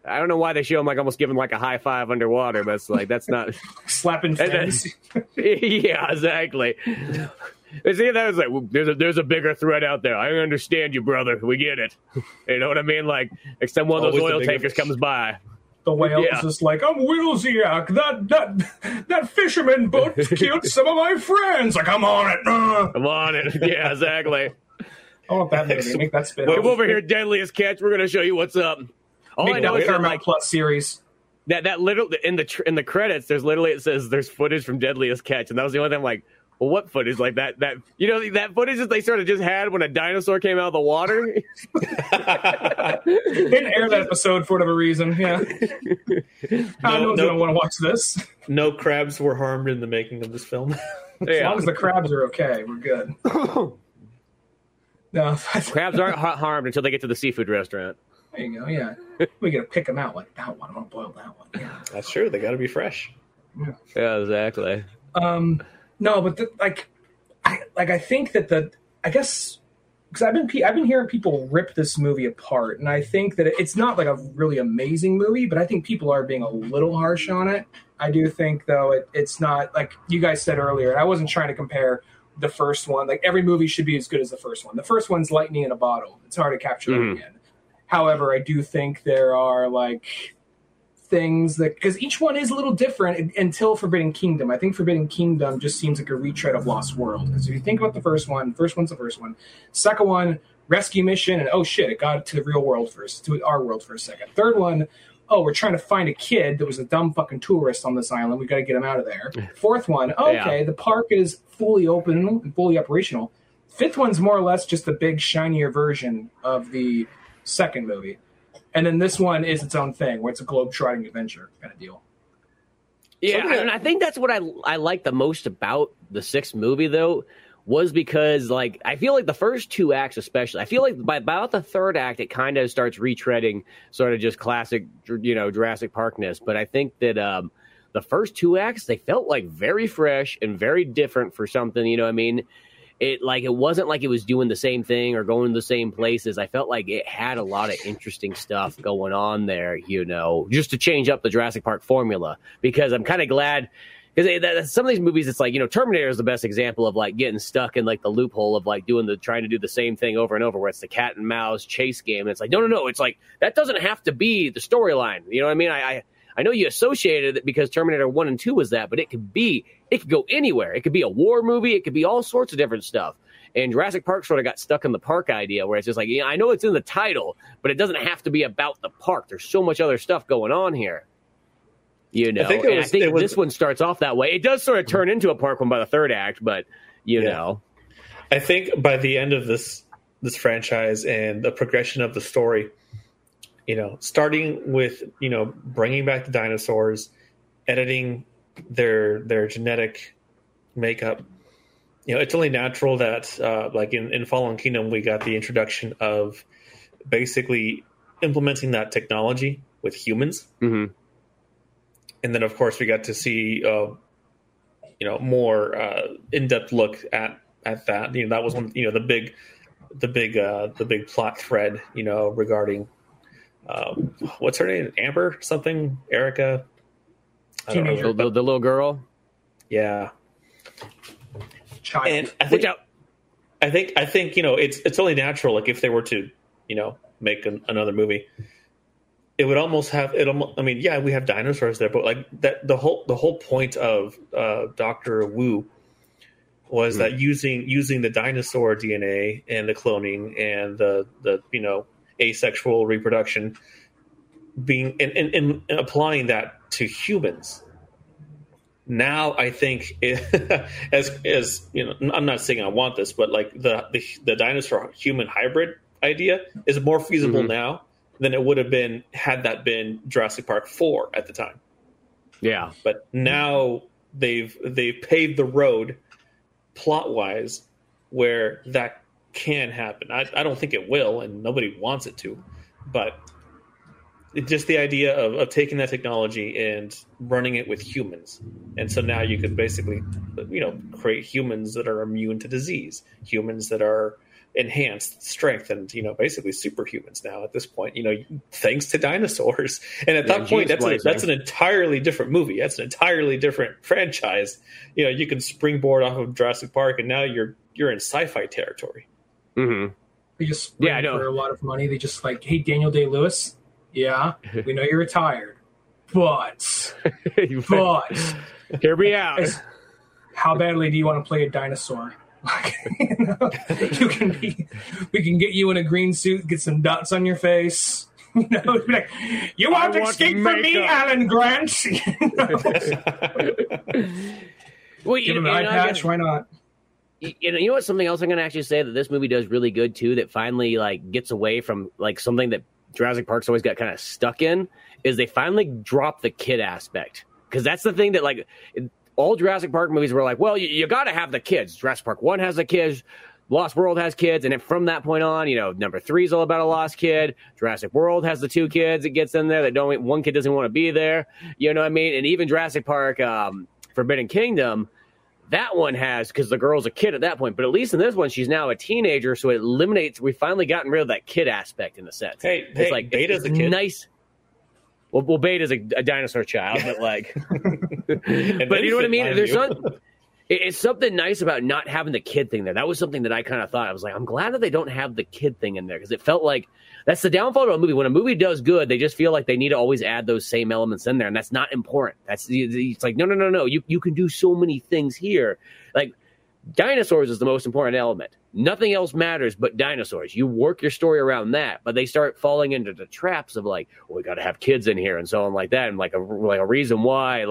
I don't know why they show him like almost giving like a high five underwater, but it's like that's not Slapping fins. yeah, exactly. See, that was like there's a bigger threat out there. I understand you, brother. We get it. You know what I mean? Like some one of those oil tankers comes by. The whale is just like, I'm Wilsiak. That fisherman boat killed some of my friends. Like, I'm on it. I'm on it. Yeah, exactly. I want that movie. Make that spin. Come over here, Deadliest Catch. We're gonna show you what's up. All I know is that, like, Plus series. That little in the credits, there's literally it says there's footage from Deadliest Catch, and that was the only thing I'm like, well, what footage like that? That that footage that they sort of just had when a dinosaur came out of the water. Didn't air that episode for whatever reason. Yeah, no one's gonna want to watch this. No crabs were harmed in the making of this film. As long as the crabs are okay, we're good. No, crabs aren't harmed until they get to the seafood restaurant. There you go. Yeah, we gotta pick them out. Like that one, I want to boil that one. Yeah, that's true. They got to be fresh. Yeah, exactly. No, but I think that I guess because I've been hearing people rip this movie apart, and I think that it's not like a really amazing movie, but I think people are being a little harsh on it. I do think though it's not like you guys said earlier. And I wasn't trying to compare the first one. Like every movie should be as good as the first one. The first one's lightning in a bottle. It's hard to capture that again. However, I do think there are like things that because each one is a little different until Forbidden Kingdom. I think Forbidden Kingdom just seems like a retread of Lost World because if you think about the first one's the first one. Second one, rescue mission, and oh shit, it got to the real world first, to our world for a second. Third one, oh, we're trying to find a kid that was a dumb fucking tourist on this island. We got to get him out of there. Fourth one, okay, the park is fully open and fully operational. Fifth one's more or less just a big shinier version of the second movie. And then this one is its own thing, where it's a globe-trotting adventure kind of deal. Yeah, and I think that's what I like the most about the sixth movie, though, was because, like, I feel like the first two acts especially, I feel like by about the third act, it kind of starts retreading sort of just classic, Jurassic Parkness. But I think that the first two acts, they felt like very fresh and very different for something, you know what I mean? It wasn't like it was doing the same thing or going to the same places. I felt like it had a lot of interesting stuff going on there, just to change up the Jurassic Park formula. Because I'm kind of glad, because some of these movies, it's like, Terminator is the best example of like getting stuck in like the loophole of like trying to do the same thing over and over, where it's the cat and mouse chase game. And it's like, no, it's like that doesn't have to be the storyline. You know what I mean? I know you associated it because Terminator 1 and 2 was that, but it could go anywhere. It could be a war movie. It could be all sorts of different stuff. And Jurassic Park sort of got stuck in the park idea where it's just like, I know it's in the title, but it doesn't have to be about the park. There's so much other stuff going on here. I think this one starts off that way. It does sort of turn into a park one by the third act, but, know. I think by the end of this franchise and the progression of the story, starting with, bringing back the dinosaurs, editing their genetic makeup, it's only natural that, like in Fallen Kingdom, we got the introduction of basically implementing that technology with humans. Mm-hmm. And then, of course, we got to see, more in-depth look at that. That was one, the big plot thread, regarding, what's her name? Amber something? Erica? I don't know. The little girl? Yeah. Child. And I think, it's only natural, like if they were to, make another movie, it would almost have it. I mean, yeah, we have dinosaurs there, but like that, the whole point of Dr. Wu was that using the dinosaur DNA and the cloning and the asexual reproduction, being and applying that to humans. Now, I think as I'm not saying I want this, but like the dinosaur human hybrid idea is more feasible now than it would have been had that been Jurassic Park 4 at the time. Yeah. But now they've paved the road plot-wise where that can happen. I don't think it will, and nobody wants it to. But it's just the idea of taking that technology and running it with humans. And so now you could basically, create humans that are immune to disease, humans that are enhanced strength and basically superhumans now at this point, thanks to dinosaurs. And at that point, that's an entirely different movie. That's an entirely different franchise. You can springboard off of Jurassic Park, and now you're in sci-fi territory. Mm-hmm. They just spring for a lot of money. They just like, hey, Daniel Day-Lewis, yeah, we know you're retired, but hear me out. How badly do you want to play a dinosaur? Like, we can get you in a green suit, get some dots on your face. Like, you want to escape from me, Alan Grant? Well, give him an eye patch. Why not? You know what? Something else I'm going to actually say that this movie does really good too. That finally gets away from something that Jurassic Park's always got kind of stuck in. Is they finally drop the kid aspect, because that's the thing that all Jurassic Park movies were like, well, you got to have the kids. Jurassic Park 1 has the kids. Lost World has kids. And then from that point on, number 3 is all about a lost kid. Jurassic World has the 2 kids. It gets in there. One kid doesn't want to be there. You know what I mean? And even Jurassic Park Forbidden Kingdom, that one has, because the girl's a kid at that point. But at least in this one, she's now a teenager. So it eliminates, we've finally gotten rid of that kid aspect in the sense. It's like Beta's a kid. Nice. Well, Beta's a dinosaur child, but but you know what I mean? It's something nice about not having the kid thing there. That was something that I kind of thought. I was like, I'm glad that they don't have the kid thing in there, because it felt like that's the downfall of a movie. When a movie does good, they just feel like they need to always add those same elements in there, and that's not important. It's like, no. You can do so many things here. Like, dinosaurs is the most important element. Nothing else matters but dinosaurs. You work your story around that, but they start falling into the traps of we got to have kids in here and so on like that, and like a reason why,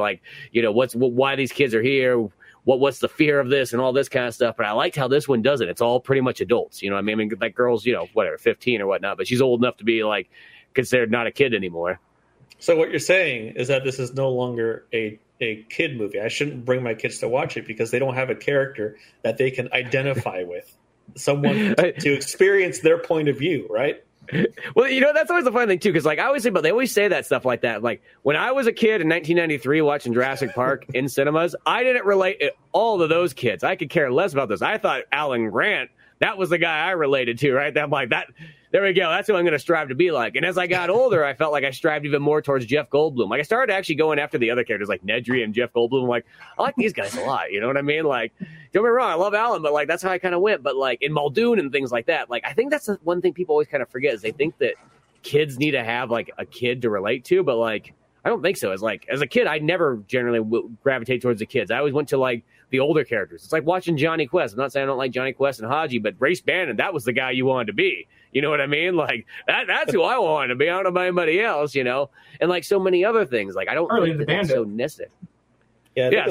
why these kids are here, what's the fear of this and all this kind of stuff. But I liked how this one does it. It's all pretty much adults. You know what I mean? That girl's 15 or whatnot, but she's old enough to be considered not a kid anymore. So what you're saying is that this is no longer a kid movie. I shouldn't bring my kids to watch it because they don't have a character that they can identify with. Someone to experience their point of view, right? Well, that's always the fun thing too, because I always say, but they always say that stuff like that. Like when I was a kid in 1993 watching Jurassic Park in cinemas, I didn't relate at all to those kids. I could care less about this. I thought Alan Grant, that was the guy I related to, right? I'm like that. There we go. That's who I'm going to strive to be like. And as I got older, I felt like I strived even more towards Jeff Goldblum. I started actually going after the other characters like Nedry and Jeff Goldblum. I like these guys a lot. You know what I mean? Don't get me wrong, I love Alan, but that's how I kind of went. But in Muldoon and things like that, I think that's the one thing people always kind of forget is they think that kids need to have a kid to relate to, but I don't think so. As a kid, I never generally gravitate towards the kids. I always went to the older characters. It's like watching Johnny Quest. I'm not saying I don't like Johnny Quest and Haji, but Race Bannon, that was the guy you wanted to be. You know what I mean? That's who I wanted to be. I don't know about anybody else, And so many other things. I don't think that's so necessary. Yeah,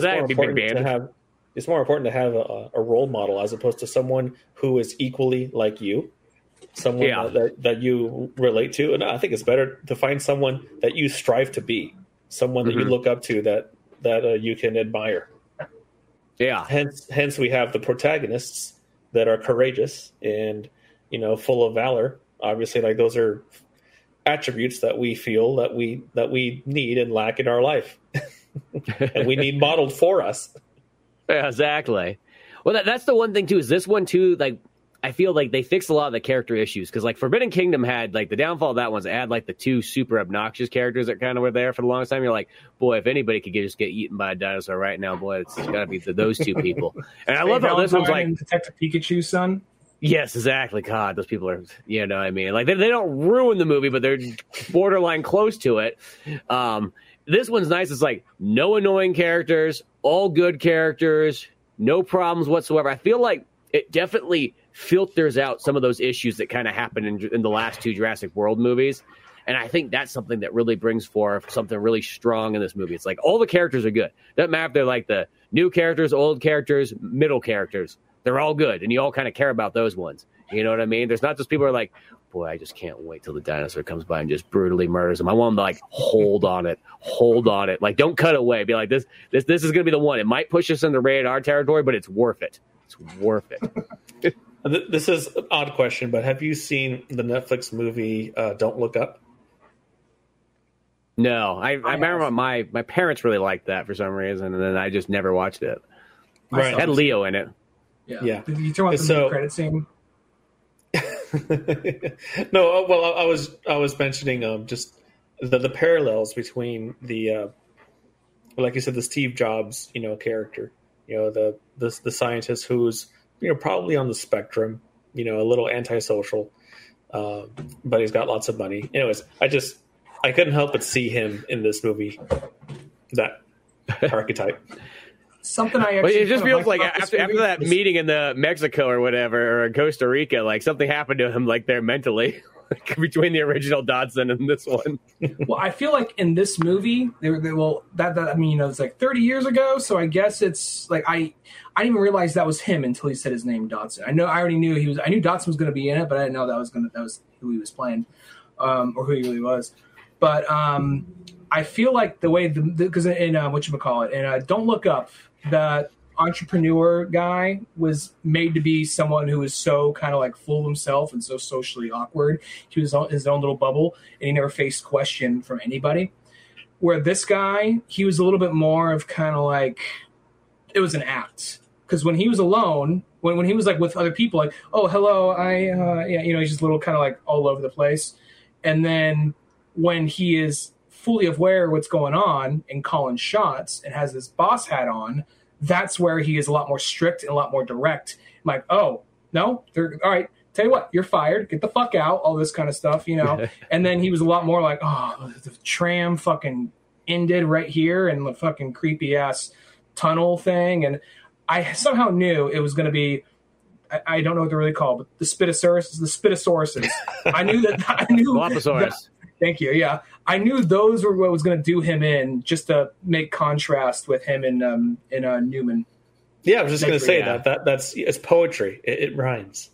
it's more important to have a role model as opposed to someone who is equally like you, someone that you relate to. And I think it's better to find someone that you strive to be, someone that you look up to, that you can admire. Yeah. Hence we have the protagonists that are courageous and full of valor. Obviously, those are attributes that we feel that we need and lack in our life, and we need modeled for us. Yeah, exactly. Well, that's the one thing too. Is this one too? I feel like they fixed a lot of the character issues because Forbidden Kingdom had the downfall of that one's it had the 2 super obnoxious characters that kind of were there for the longest time. You're like, boy, if anybody could just get eaten by a dinosaur right now, boy, it's got to be those 2 people. And I love how this one's Detective Pikachu's son. Yes, exactly. God, those people are, you know what I mean? They don't ruin the movie, but they're borderline close to it. This one's nice. It's no annoying characters, all good characters, no problems whatsoever. I feel like it definitely filters out some of those issues that kind of happened in the last 2 Jurassic World movies. And I think that's something that really brings forth something really strong in this movie. It's all the characters are good. Doesn't matter if they're the new characters, old characters, middle characters. They're all good, and you all kind of care about those ones. You know what I mean? There's not just people who are boy, I just can't wait till the dinosaur comes by and just brutally murders them. I want them to hold on it. Don't cut away. Be this is going to be the one. It might push us into rated R territory, but it's worth it. It's worth it. This is an odd question, but have you seen the Netflix movie Don't Look Up? No, I remember my parents really liked that for some reason, and then I just never watched it. Right. It had Leo in it. Yeah. Did you talk about the credit scene? No, well, I was mentioning just the parallels between the like you said, the Steve Jobs, character, the scientist who's probably on the spectrum, a little antisocial, but he's got lots of money. Anyways, I couldn't help but see him in this movie, that archetype. Something I But actually it just kind of feels like about this after movie that is- meeting in the Mexico or whatever, or in Costa Rica, like something happened to him, like there mentally, between the original Dodson and this one. Well, I feel like in this movie, that I mean, it's like 30 years ago, so I guess it's like I didn't even realize that was him until he said his name, Dodson. I already knew I knew Dodson was going to be in it, but I didn't know that was who he was playing, or who he really was. But I feel like the way because in whatchamacallit, and Don't Look Up, the entrepreneur guy was made to be someone who was so kind of like full of himself and so socially awkward. He was in his own little bubble, and he never faced question from anybody. Where this guy, he was a little bit more of kind of like, it was an act. Because when he was alone, when he was like with other people, like, oh, hello, he's just a little kind of like all over the place. And then when he is fully aware of what's going on and calling shots and has this boss hat on, that's where he is a lot more strict and a lot more direct. I'm like, oh, no? All right, tell you what, you're fired. Get the fuck out, all this kind of stuff, And then he was a lot more like, oh, the tram fucking ended right here and the fucking creepy-ass tunnel thing. And I somehow knew it was going to be, I don't know what they're really called, but the Spitosauruses. I knew Dilophosaurus. Thank you. Yeah, I knew those were what was going to do him in, just to make contrast with him in Newman. Yeah, I was just going to say Yeah. that's it's poetry. It rhymes.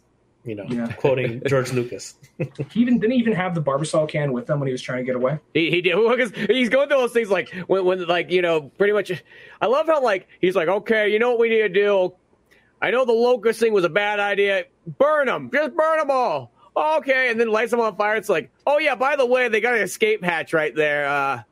Quoting George Lucas. He didn't even have the Barbasol can with him when he was trying to get away. He did, because he's going through those things like when like pretty much. I love how like he's like, okay, you know what we need to do. I know the locust thing was a bad idea. Burn them, just burn them all. Okay, and then lights them on fire. It's like, oh yeah, by the way, they got an escape hatch right there.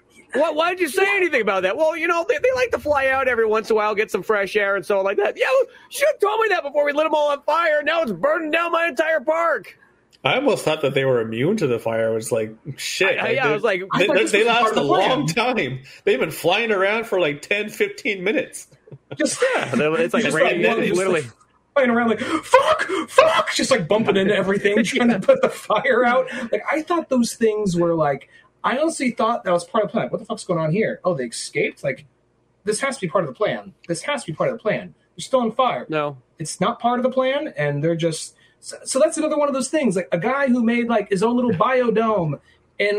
Why did you say anything about that? Well, they like to fly out every once in a while, get some fresh air and so on like that. Yeah, well, you should have told me that before we lit them all on fire. Now it's burning down my entire park. I almost thought that they were immune to the fire. I was like, shit. I was like, they last part of a the plan. long time. They've been flying around for like 10, 15 minutes. Just it's like Just raining, like it's literally. flying around like fuck, just like bumping into everything, trying to put the fire out. Like I thought those things were like. I honestly thought that was part of the plan. What the fuck's going on here? Oh, they escaped? Like, this has to be part of the plan. This has to be part of the plan. They're still on fire. No. It's not part of the plan, and they're just... So that's another one of those things. Like, a guy who made, like, his own little biodome in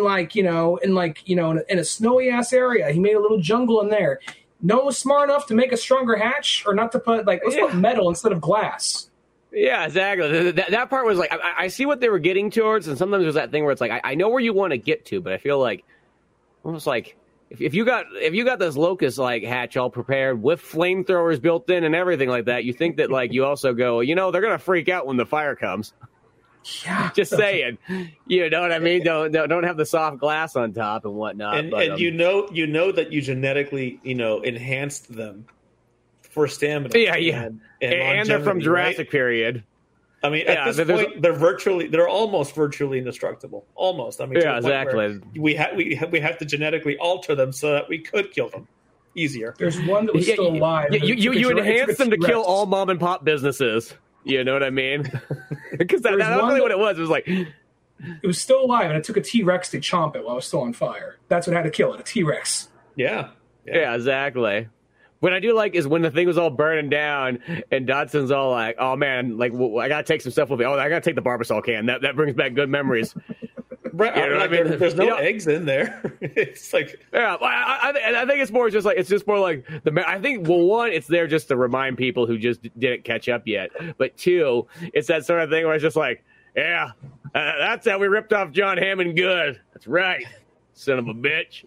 a snowy-ass area. He made a little jungle in there. No one was smart enough to make a stronger hatch or not to put, like, let's put metal instead of glass. Yeah, exactly. That part was like, I see what they were getting towards, and sometimes there's that thing where it's like, I know where you want to get to, but I feel like, almost like, if you got this locust like hatch all prepared with flamethrowers built in and everything like that, you think that like you also go, they're gonna freak out when the fire comes. Yeah, Just saying, you know what I mean? Don't have the soft glass on top and whatnot. And but, you know that you genetically enhanced them for stamina. Yeah. And they're from longevity, Jurassic right? period. I mean, at this point, they're almost virtually indestructible. Almost. I mean, Yeah, exactly. We have to genetically alter them so that we could kill them easier. There's one that was still alive. You enhance them to kill all mom and pop businesses. You know what I mean? Because that's really what it was. It was like, it was still alive, and it took a T-Rex to chomp it while it was still on fire. That's what had to kill it, a T-Rex. Yeah. yeah, exactly. What I do like is when the thing was all burning down, and Dodson's all like, "Oh man, like I gotta take some stuff with me. Oh, I gotta take the Barbasol can. That brings back good memories." Right, You know what I mean? There's no eggs in there. It's like, Yeah, I think it's more just like I think one, it's there just to remind people who just didn't catch up yet. But two, it's that sort of thing where it's just like, yeah, that's how we ripped off John Hammond good. That's right, son of a bitch.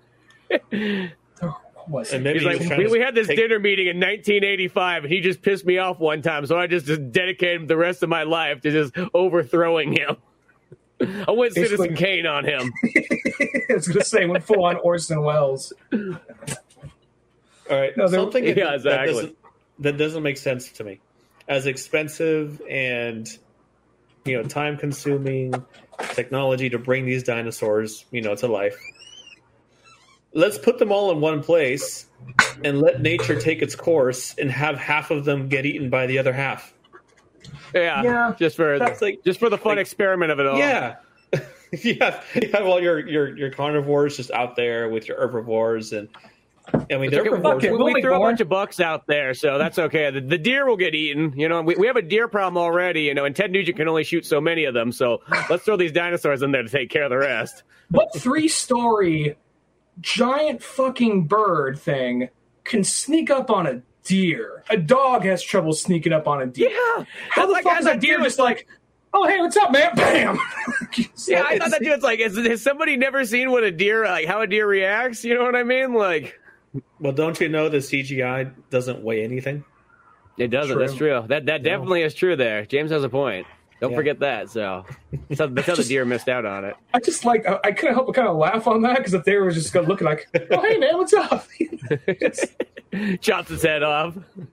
and maybe He's like, we had this dinner meeting in 1985, and he just pissed me off one time, so I just dedicated the rest of my life to just overthrowing him. I went Citizen Kane on him. I was going to say, went full on Orson Welles. All right, No, something exactly. that doesn't make sense to me. As expensive and time consuming technology to bring these dinosaurs, to life. Let's put them all in one place and let nature take its course and have half of them get eaten by the other half. Yeah. Just for the fun experiment of it all. Yeah. you have all your carnivores just out there with your herbivores, and they're herbivores. We throw a bunch of bucks out there, so that's okay. The deer will get eaten. We have a deer problem already. And Ted Nugent can only shoot so many of them, so let's throw these dinosaurs in there to take care of the rest. What 3-story giant fucking bird thing can sneak up on a deer? A dog has trouble sneaking up on a deer. Yeah. How the fuck is that deer just like, oh, hey, what's up, man? Bam! Yeah, I thought that dude's like, has somebody never seen how a deer reacts? You know what I mean? Like, well, don't you know the CGI doesn't weigh anything? It doesn't. True. That's true. That definitely is true there. James has a point. Don't forget that. So that's how the deer missed out on it. I just I couldn't help but kind of laugh on that because the deer was just looking like, oh, hey, man, what's up? Chops his head off.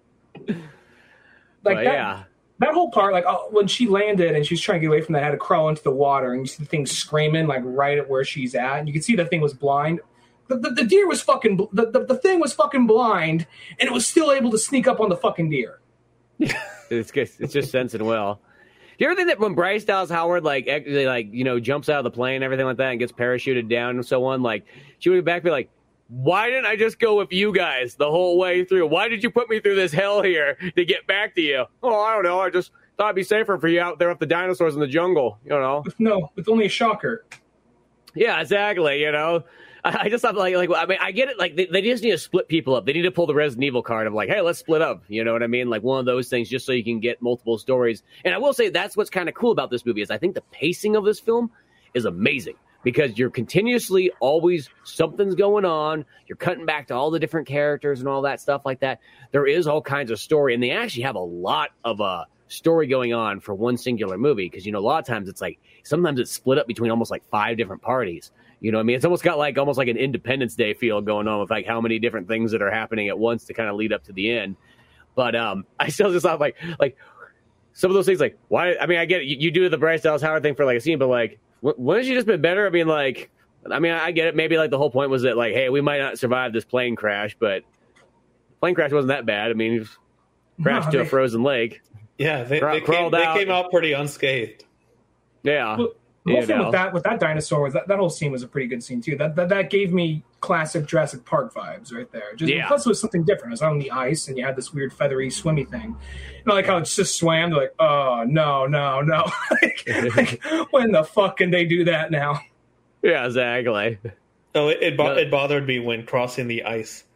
That whole part, when she landed and she's trying to get away from that, had to crawl into the water, and you see the thing screaming right at where she's at, and you can see the thing was blind. The deer was fucking the thing was fucking blind, and it was still able to sneak up on the fucking deer. It's just sensing well. Do you ever think that when Bryce Dallas Howard actually jumps out of the plane and everything like that and gets parachuted down and so on, she would be like, why didn't I just go with you guys the whole way through? Why did you put me through this hell here to get back to you? Oh, I don't know. I just thought it'd be safer for you out there with the dinosaurs in the jungle, With only a shocker. Yeah, exactly, I just thought I get it. They just need to split people up. They need to pull the Resident Evil card of hey, let's split up. You know what I mean? One of those things, just so you can get multiple stories. And I will say that's what's kind of cool about this movie is I think the pacing of this film is amazing because you're continuously always something's going on. You're cutting back to all the different characters and all that stuff like that. There is all kinds of story, and they actually have a lot of story going on for one singular movie because a lot of times it's sometimes it's split up between almost 5 different parties. You know what I mean? It's almost got almost like an Independence Day feel going on with how many different things that are happening at once to kind of lead up to the end. But I still just thought like some of those things why? I mean, I get it. You do the Bryce Dallas Howard thing for a scene, but wouldn't you just been better? I mean, I get it. Maybe the whole point was that hey, we might not survive this plane crash, but plane crash wasn't that bad. I mean, he crashed to a frozen lake. Yeah, they came out pretty unscathed. Yeah. Well, the whole thing with that dinosaur was that whole scene was a pretty good scene too. That gave me classic Jurassic Park vibes right there. Plus it was something different. It was on the ice and you had this weird feathery swimmy thing. How it just swam. They're oh no. When the fuck can they do that now? Yeah, exactly. Oh, it bothered me when crossing the ice.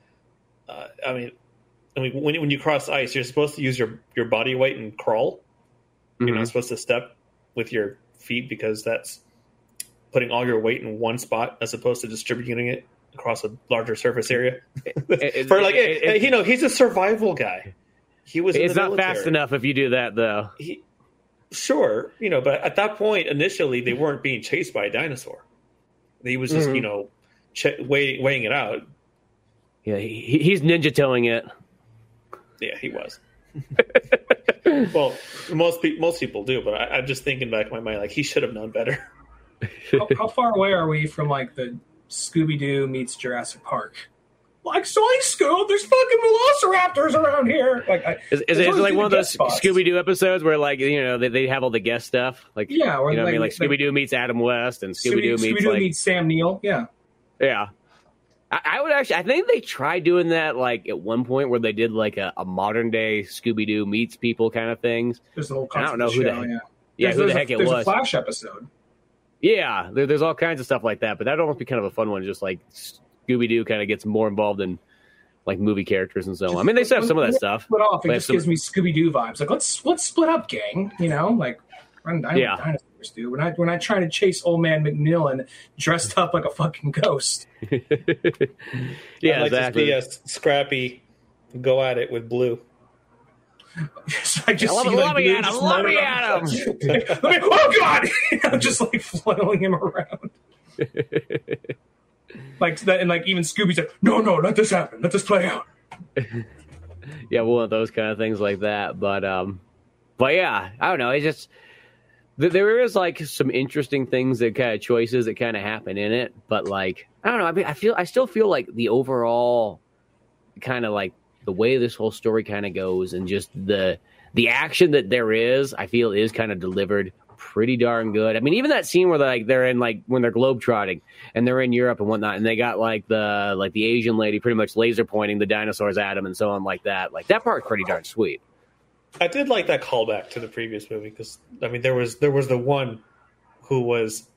When you cross ice, you're supposed to use your body weight and crawl. You're not supposed to step with your feet because that's putting all your weight in one spot as opposed to distributing it across a larger surface area. He's a survival guy. It's not fast enough if you do that though. Sure, but at that point initially they weren't being chased by a dinosaur. He was just weighing it out. Yeah, he's ninja towing it. Yeah, he was. Well, most people do, but I'm just thinking back in my mind, he should have known better. How far away are we from the Scooby-Doo meets Jurassic Park? Soy Scoob, there's fucking velociraptors around here. Is it one of those Scooby-Doo episodes where they have all the guest stuff? Where Scooby-Doo meets Adam West and Scooby-Doo meets Sam Neill. Yeah. Yeah. I would actually. I think they tried doing that at one point where they did a modern day Scooby Doo meets people kind of things. There's the whole I don't know who show, who the heck it was. There's a Flash episode. Yeah, there's all kinds of stuff like that, but that'd almost be kind of a fun one. Just Scooby Doo kind of gets more involved in movie characters and so on. I mean, they still have some of that stuff. Split off. It just gives me Scooby Doo vibes. Let's split up, gang. Dinosaurs do. We're not trying to chase old man McMillan dressed up like a fucking ghost. Yeah, exactly. To see a Scrappy go at it with Blue. I just love me at him. Oh God! I'm just flailing him around. That, and even Scooby's no, let this happen. Let this play out. Yeah, one of those kind of things like that. But yeah, I don't know. It's just. There is like some interesting things that kind of choices that kind of happen in it, but like I don't know. I mean, I still feel like the overall kind of like the way this whole story kind of goes and just the action that there is, I feel is kind of delivered pretty darn good. I mean, even that scene where they're in like when they're globetrotting and they're in Europe and whatnot, and they got like the Asian lady pretty much laser pointing the dinosaurs at them and so on like that. Like that part's pretty darn sweet. I did like that callback to the previous movie because I mean there was the one who was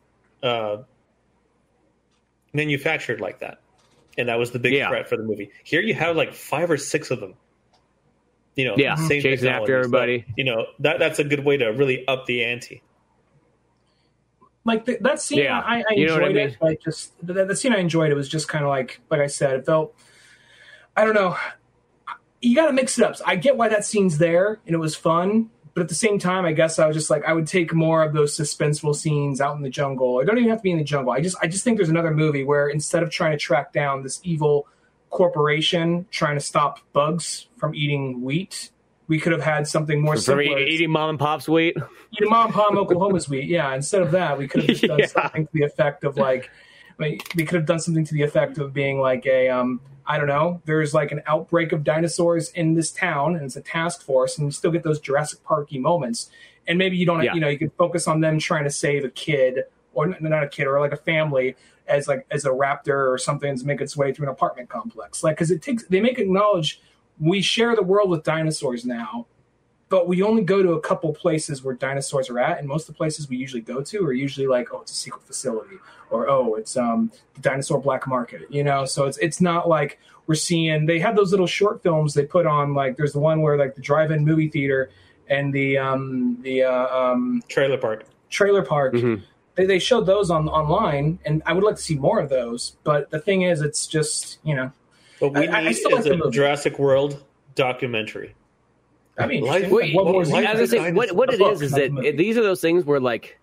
manufactured like that, and that was the big threat for the movie. Here you have like 5 or 6 of them. You know, same chasing after everybody. So, you know that's a good way to really up the ante. Like that scene, I enjoyed it. Like just the scene I enjoyed. It was just kind of like I said, it felt. I don't know. You got to mix it up. So I get why that scene's there, and it was fun. But at the same time, I guess I was just like, I would take more of those suspenseful scenes out in the jungle. It don't even have to be in the jungle. I just think there's another movie where instead of trying to track down this evil corporation trying to stop bugs from eating wheat, we could have had something more simple. Eating mom and pop's wheat. Eating mom and pop Oklahoma's wheat. Yeah. Instead of that, we could have just done something to the effect of like, we could have done something to the effect of being like a, I don't know, there's like an outbreak of dinosaurs in this town and it's a task force and you still get those Jurassic Park-y moments. And maybe you don't, you could focus on them trying to save a kid or not a kid or like a family as a raptor or something to make its way through an apartment complex. Like, cause they make acknowledge we share the world with dinosaurs now, but we only go to a couple places where dinosaurs are at. And most of the places we usually go to are usually like, oh, it's a secret facility or, oh, it's the dinosaur black market,? So it's not like we're seeing, they have those little short films they put on, like there's the one where like the drive-in movie theater and the trailer park. Mm-hmm. They showed those online and I would like to see more of those. But the thing is, it's just, What we need is a Jurassic World documentary. I mean, what it is that these are those things where like,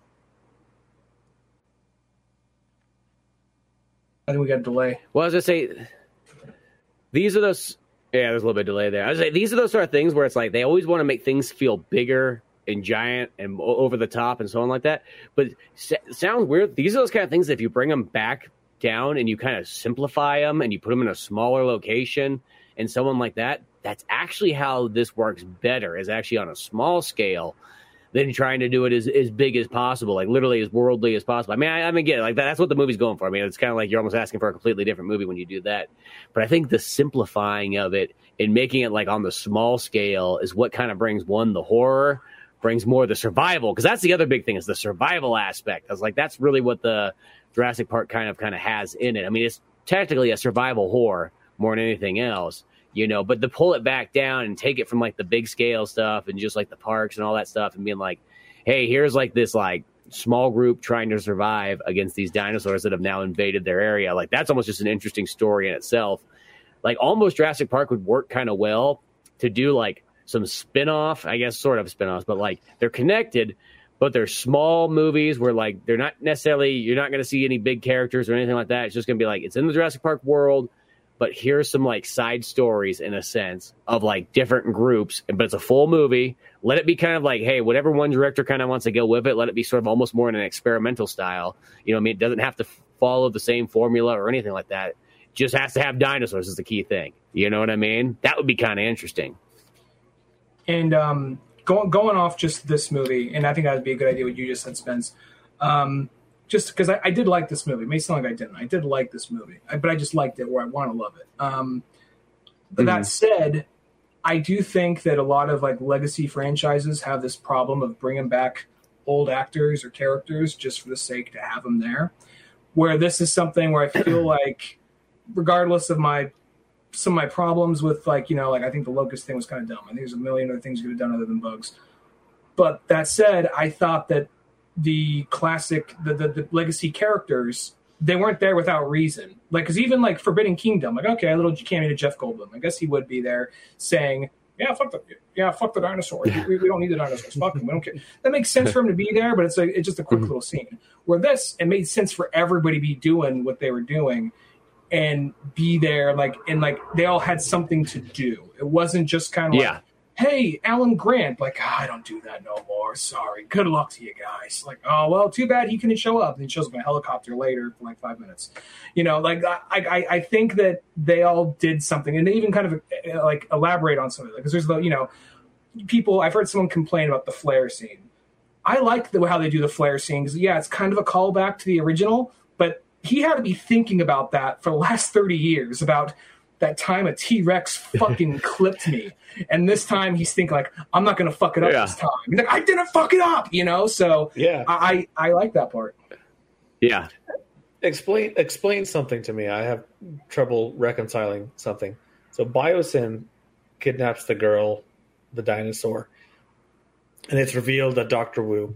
I think we got a delay. Well, I was going to say, these are those... Yeah, there's a little bit of delay there. I was going to say, these are those sort of things where it's like, they always want to make things feel bigger and giant and over the top and so on like that. But it sounds weird. These are those kind of things that if you bring them back down and you kind of simplify them and you put them in a smaller location and so on like that, that's actually how this works better, is actually on a small scale than trying to do it as big as possible, like literally as worldly as possible. I mean, get it. Like that's what the movie's going for. I mean, it's kind of like you're almost asking for a completely different movie when you do that. But I think the simplifying of it and making it like on the small scale is what kind of brings the horror, brings more the survival, because that's the other big thing is the survival aspect. I was like, that's really what the Jurassic Park kind of has in it. I mean, it's technically a survival horror more than anything else. But to pull it back down and take it from like the big scale stuff and just like the parks and all that stuff and being like, hey, here's like this like small group trying to survive against these dinosaurs that have now invaded their area. Like that's almost just an interesting story in itself. Like almost Jurassic Park would work kind of well to do like some spin-off, I guess sort of spin-offs, but like they're connected, but they're small movies where like they're not necessarily, you're not going to see any big characters or anything like that. It's just going to be like, it's in the Jurassic Park world, but here's some like side stories in a sense of like different groups, but it's a full movie. Let it be kind of like, hey, whatever one director kind of wants to go with it, let it be sort of almost more in an experimental style. It doesn't have to follow the same formula or anything like that. It just has to have dinosaurs is the key thing. You know what I mean? That would be kind of interesting. And going off just this movie, and I think that would be a good idea what you just said, Spence. Just because I did like this movie. It may sound like I didn't. I did like this movie, but I just liked it where I want to love it. But that said, I do think that a lot of like legacy franchises have this problem of bringing back old actors or characters just for the sake to have them there. Where this is something where I feel like, regardless of some of my problems with like I think the locust thing was kind of dumb. I think there's a million other things you could have done other than bugs. But that said, I thought that the classic, the legacy characters, they weren't there without reason. Like, because even like Forbidden Kingdom, like, okay, a little cameo to Jeff Goldblum. I guess he would be there saying, fuck the dinosaurs. We don't need the dinosaurs. Fuck them. We don't care. That makes sense for him to be there, but it's just a quick little scene. Where this, it made sense for everybody to be doing what they were doing and be there, like, and like they all had something to do. It wasn't just kind of like, hey, Alan Grant, like, I don't do that no more. Sorry. Good luck to you guys. Like, oh, well, too bad he couldn't show up. And he shows up in a helicopter later for like 5 minutes. Like, I think that they all did something, and they even kind of like elaborate on something. Because there's people, I've heard someone complain about the flare scene. I like how they do the flare scene because, yeah, it's kind of a callback to the original, but he had to be thinking about that for the last 30 years, about that time a T-Rex fucking clipped me. And this time he's thinking like, I'm not going to fuck it up this time. He's like, I didn't fuck it up, So yeah, I like that part. Yeah. Explain something to me. I have trouble reconciling something. So Biosyn kidnaps the girl, the dinosaur, and it's revealed that Dr. Wu,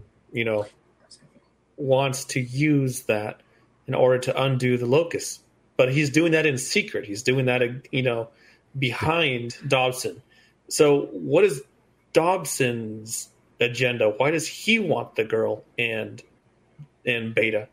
wants to use that in order to undo the locust. But he's doing that in secret. He's doing that, behind Dobson. So what is Dobson's agenda? Why does he want the girl and Beta?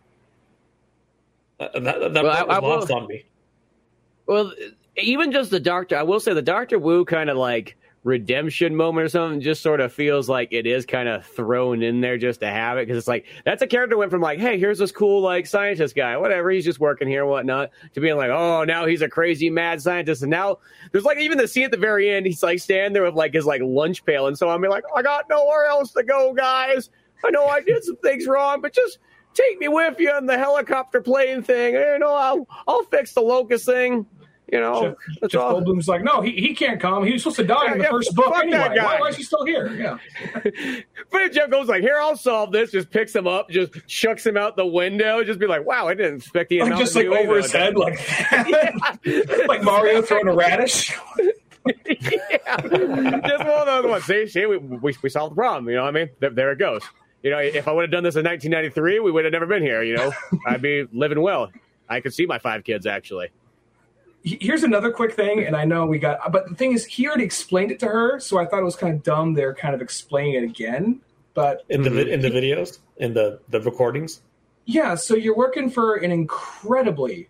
That was lost on me. Well, even just the Doctor, I will say the Dr. Wu kind of like redemption moment or something just sort of feels like it is kind of thrown in there just to have it, because it's like that's a character went from like, hey, here's this cool like scientist guy, whatever, he's just working here and whatnot, to being like, oh, now he's a crazy mad scientist. And now there's like even the scene at the very end, he's like standing there with like his like lunch pail, and so I'm like, I got nowhere else to go, guys. I know I did some things wrong, but just take me with you on the helicopter plane thing. I'll fix the locust thing. Jeff Goldblum's like, no, he can't come. He was supposed to die in the first book anyway. Why is he still here? Yeah. But Jeff Goldblum's like, here, I'll solve this. Just picks him up, just chucks him out the window. Just be like, wow, I didn't expect the amount just like over his head, like like Mario throwing a radish. Yeah, just one of those ones. See, we solved the problem. You know what I mean? There it goes. If I would have done this in 1993, we would have never been here. I'd be living well. I could see my 5 kids actually. Here's another quick thing, and I know but the thing is, he already explained it to her, so I thought it was kind of dumb they're kind of explaining it again. But in the videos, in the recordings, yeah. So you're working for an incredibly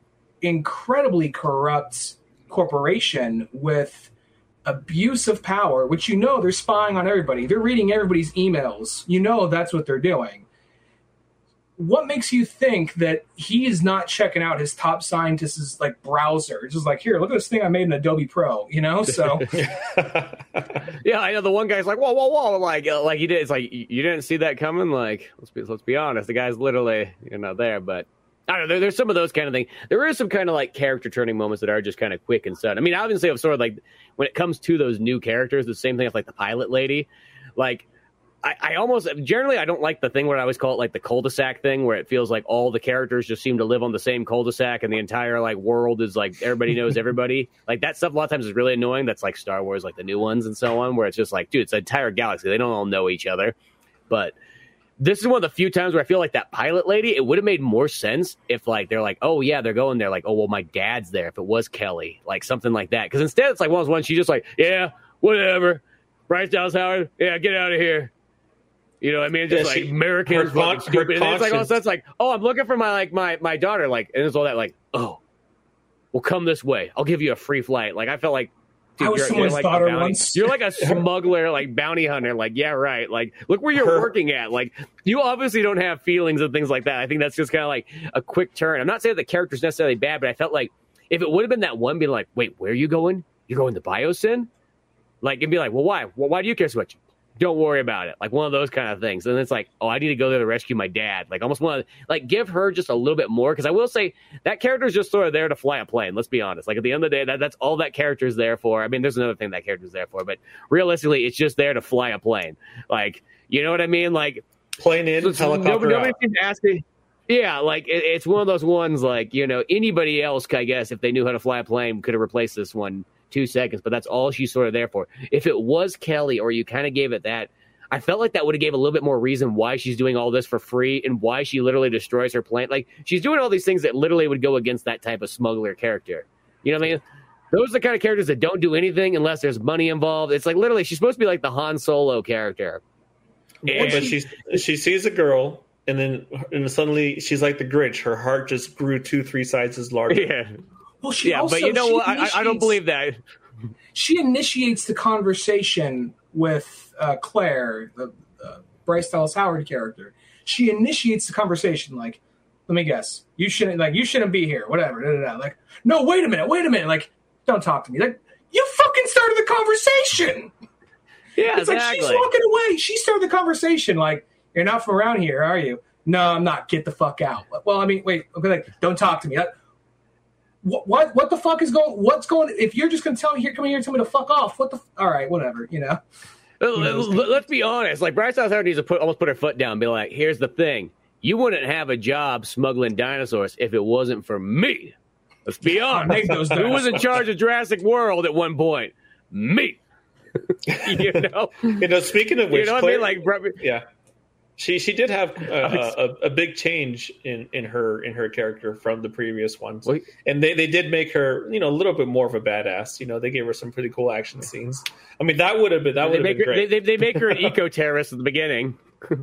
corrupt corporation with abuse of power, which they're spying on everybody. They're reading everybody's emails. That's what they're doing. What makes you think that he is not checking out his top scientist's like browser? It's just like, here, look at this thing I made in Adobe Pro, So yeah, I know the one guy's like, whoa, like he did. It's like you didn't see that coming. Like let's be honest, the guy's literally there. But I don't know. There's some of those kind of things. There is some kind of like character turning moments that are just kind of quick and sudden. I mean, obviously, I'm sort of like when it comes to those new characters, the same thing with like the pilot lady, like. I almost generally I don't like the thing where I always call it like the cul-de-sac thing, where it feels like all the characters just seem to live on the same cul-de-sac and the entire like world is like everybody knows everybody. Like that stuff a lot of times is really annoying. That's like Star Wars, like the new ones and so on, where it's just like, dude, it's an entire galaxy. They don't all know each other. But this is one of the few times where I feel like that pilot lady, it would have made more sense if like they're like, oh yeah, they're going there. Like, oh well, my dad's there. If it was Kelly, like something like that. Because instead it's like one of those ones she's just like, yeah, whatever. Bryce Dallas Howard, yeah, get out of here. You know what I mean? Just like Americans fucking stupid. And it's like all of a sudden it's like, oh, I'm looking for my daughter, like, and it's all that like, oh, well, come this way. I'll give you a free flight. Like I felt like, dude, I was someone's like daughter once. You're like a smuggler, like bounty hunter. Like, yeah, right. Like, look where you're working at. Like, you obviously don't have feelings and things like that. I think that's just kind of like a quick turn. I'm not saying the character's necessarily bad, but I felt like if it would have been that one being like, wait, where are you going? You're going to Biosyn? Like, it'd be like, well, why? Well, why do you care so much? Don't worry about it. Like one of those kind of things. And it's like, oh, I need to go there to rescue my dad. Like almost want to like give her just a little bit more. Cause I will say that character is just sort of there to fly a plane. Let's be honest. Like at the end of the day, that's all that character is there for. I mean, there's another thing that character is there for, but realistically, it's just there to fly a plane. Like, you know what I mean? Like plane in, helicopter nobody out. seems to ask me. Yeah, like it's one of those ones like, anybody else, I guess, if they knew how to fly a plane, could have replaced this one 2 seconds, but that's all she's sort of there for. If it was Kelly or you kind of gave it that, I felt like that would have gave a little bit more reason why she's doing all this for free and why she literally destroys her plane. Like she's doing all these things that literally would go against that type of smuggler character. You know what I mean? Those are the kind of characters that don't do anything unless there's money involved. It's like literally she's supposed to be like the Han Solo character. And but she sees a girl and then suddenly she's like the Grinch. Her heart just grew 2-3 sizes larger. Yeah. Well, but you know what? I don't believe that. She initiates the conversation with Claire, the Bryce Dallas Howard character. She initiates the conversation like, let me guess, you shouldn't be here, whatever. Da, da, da. Like, no, wait a minute. Like, don't talk to me. Like, you fucking started the conversation. Yeah, it's like she's walking away. She started the conversation. Like, you're not from around here, are you? No, I'm not. Get the fuck out. Well, I mean, wait. Okay, like, don't talk to me. What the fuck is going? What's going? If you're just gonna tell me come here and tell me to fuck off. All right, whatever. Let's be honest. Like, Bryce Dallas Howard needs to almost put her foot down and be like, here's the thing. You wouldn't have a job smuggling dinosaurs if it wasn't for me. Let's be honest. Who was in charge of Jurassic World at one point? Me. Speaking of which, you know what Claire, I mean? Like, yeah, she did have a big change in her character from the previous ones, and they did make her a little bit more of a badass. They gave her some pretty cool action scenes. I mean, that would have been great. They make her an eco-terrorist at the beginning.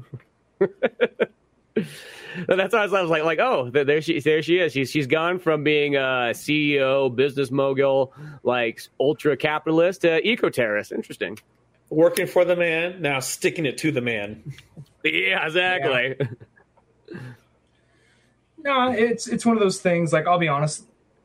That's why I was like, oh, there she is. She's gone from being a CEO, business mogul, like ultra capitalist to eco-terrorist. Interesting. Working for the man, now sticking it to the man. Yeah, exactly. Yeah. No, it's one of those things. Like, I'll be honest,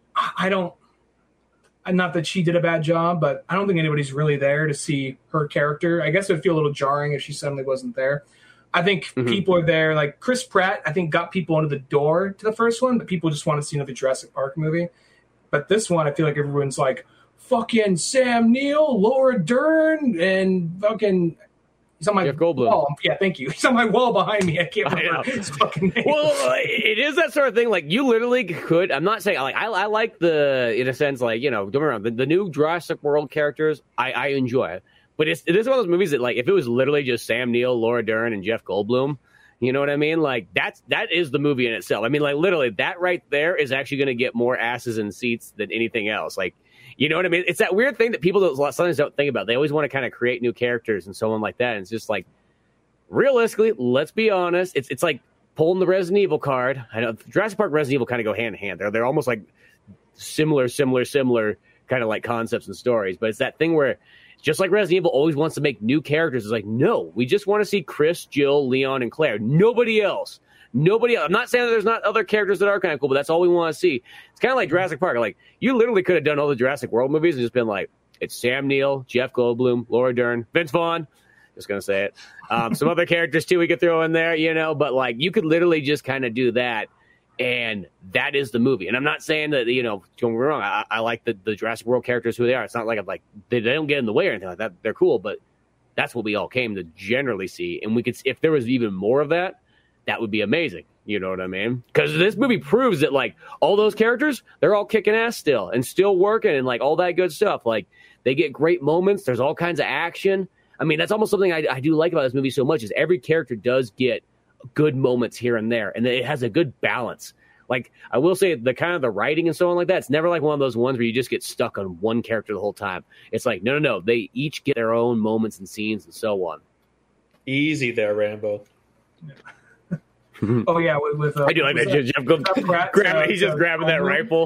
not that she did a bad job, but I don't think anybody's really there to see her character. I guess it would feel a little jarring if she suddenly wasn't there. I think people are there. Like, Chris Pratt, I think, got people into the door to the first one, but people just want to see another Jurassic Park movie. But this one, I feel like everyone's like, fucking Sam Neill, Laura Dern, and fucking... He's on my Jeff Goldblum. wall. Yeah, thank you. He's on my wall behind me. I can't remember his fucking name. Well, it is that sort of thing. Like, you literally could... I'm not saying... Like, I like in a sense, like, don't get me wrong, the new Jurassic World characters, I enjoy it. But it is one of those movies that, like, if it was literally just Sam Neill, Laura Dern, and Jeff Goldblum, you know what I mean? Like, that is the movie in itself. I mean, like, literally, that right there is actually going to get more asses in seats than anything else. Like, you know what I mean? It's that weird thing that people sometimes don't think about. They always want to kind of create new characters and so on like that. And it's just like, realistically, let's be honest. It's like pulling the Resident Evil card. I know Jurassic Park, Resident Evil kind of go hand in hand. They're almost like similar kind of like concepts and stories. But it's that thing where, just like Resident Evil always wants to make new characters, it's like, no, we just want to see Chris, Jill, Leon, and Claire. Nobody else. I'm not saying that there's not other characters that are kind of cool, but that's all we want to see. It's kind of like Jurassic Park. Like, you literally could have done all the Jurassic World movies and just been like, it's Sam Neill, Jeff Goldblum, Laura Dern, Vince Vaughn. Just going to say it. Some other characters, too, we could throw in there, but, like, you could literally just kind of do that, and that is the movie. And I'm not saying that, don't get me wrong, I like the Jurassic World characters who they are. It's not like I'm like, they don't get in the way or anything like that. They're cool, but that's what we all came to generally see. And we could, if there was even more of that, that would be amazing. You know what I mean? Because this movie proves that, like, all those characters, they're all kicking ass still and still working and, like, all that good stuff. Like, they get great moments. There's all kinds of action. I mean, that's almost something I do like about this movie so much is every character does get good moments here and there, and it has a good balance. Like, I will say the kind of the writing and so on like that, it's never like one of those ones where you just get stuck on one character the whole time. It's like, no. They each get their own moments and scenes and so on. Easy there, Rambo. Oh, yeah. With I do like that. He's just grabbing that rifle.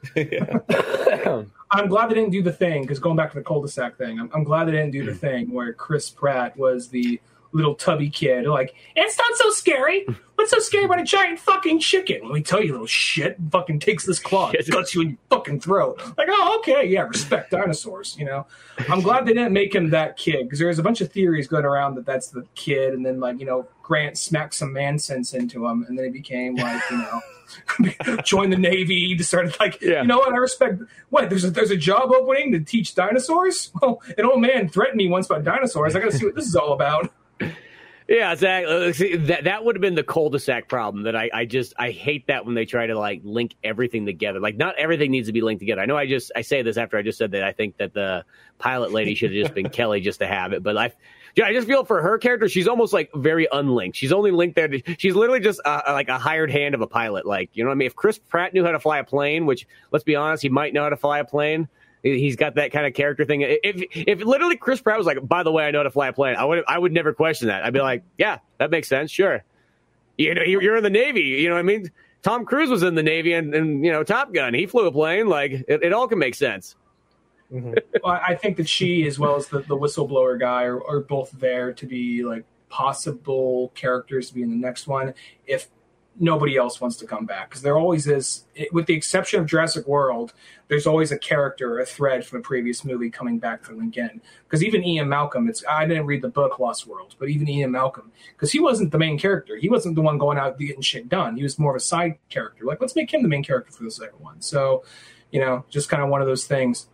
I'm glad they didn't do the thing, because going back to the cul-de-sac thing, I'm glad they didn't do the thing where Chris Pratt was the little tubby kid. Like, it's not so scary. What's so scary about a giant fucking chicken? Let me tell you, little shit. Fucking takes this claw, guts you in your fucking throat. Like, oh, okay, yeah, respect dinosaurs, I'm glad they didn't make him that kid, because there's a bunch of theories going around that that's the kid, and then, like, Grant smacked some man sense into him, and then he became, like, joined the Navy. He started, like, you know what, I respect, what, there's a job opening to teach dinosaurs? Well, an old man threatened me once about dinosaurs. I gotta see what this is all about. Yeah, exactly. See, that would have been the cul-de-sac problem that I hate that when they try to, like, link everything together. Like, not everything needs to be linked together. I know I say this after I just said that I think that the pilot lady should have just been Kelly just to have it. But I just feel for her character, she's almost, like, very unlinked. She's only linked there. She's literally just like a hired hand of a pilot. Like, you know what I mean? If Chris Pratt knew how to fly a plane, which, let's be honest, he might know how to fly a plane. He's got that kind of character thing. If literally Chris Pratt was like, by the way, I know how to fly a plane, I would never question that. I'd be like, yeah, that makes sense. Sure. You're in the Navy. You know what I mean? Tom Cruise was in the Navy and Top Gun. He flew a plane. Like, it all can make sense. Mhm. Well, I think that she, as well as the whistleblower guy, are both there to be like possible characters to be in the next one if nobody else wants to come back. Because there always is, with the exception of Jurassic World, there's always a character, a thread from a previous movie coming back for them again. Because even Ian Malcolm, I didn't read the book Lost World, but even Ian Malcolm, because he wasn't the main character. He wasn't the one going out getting shit done. He was more of a side character. Like, let's make him the main character for the second one. So, just kind of one of those things.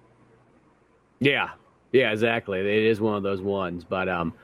Yeah, exactly. It is one of those ones, but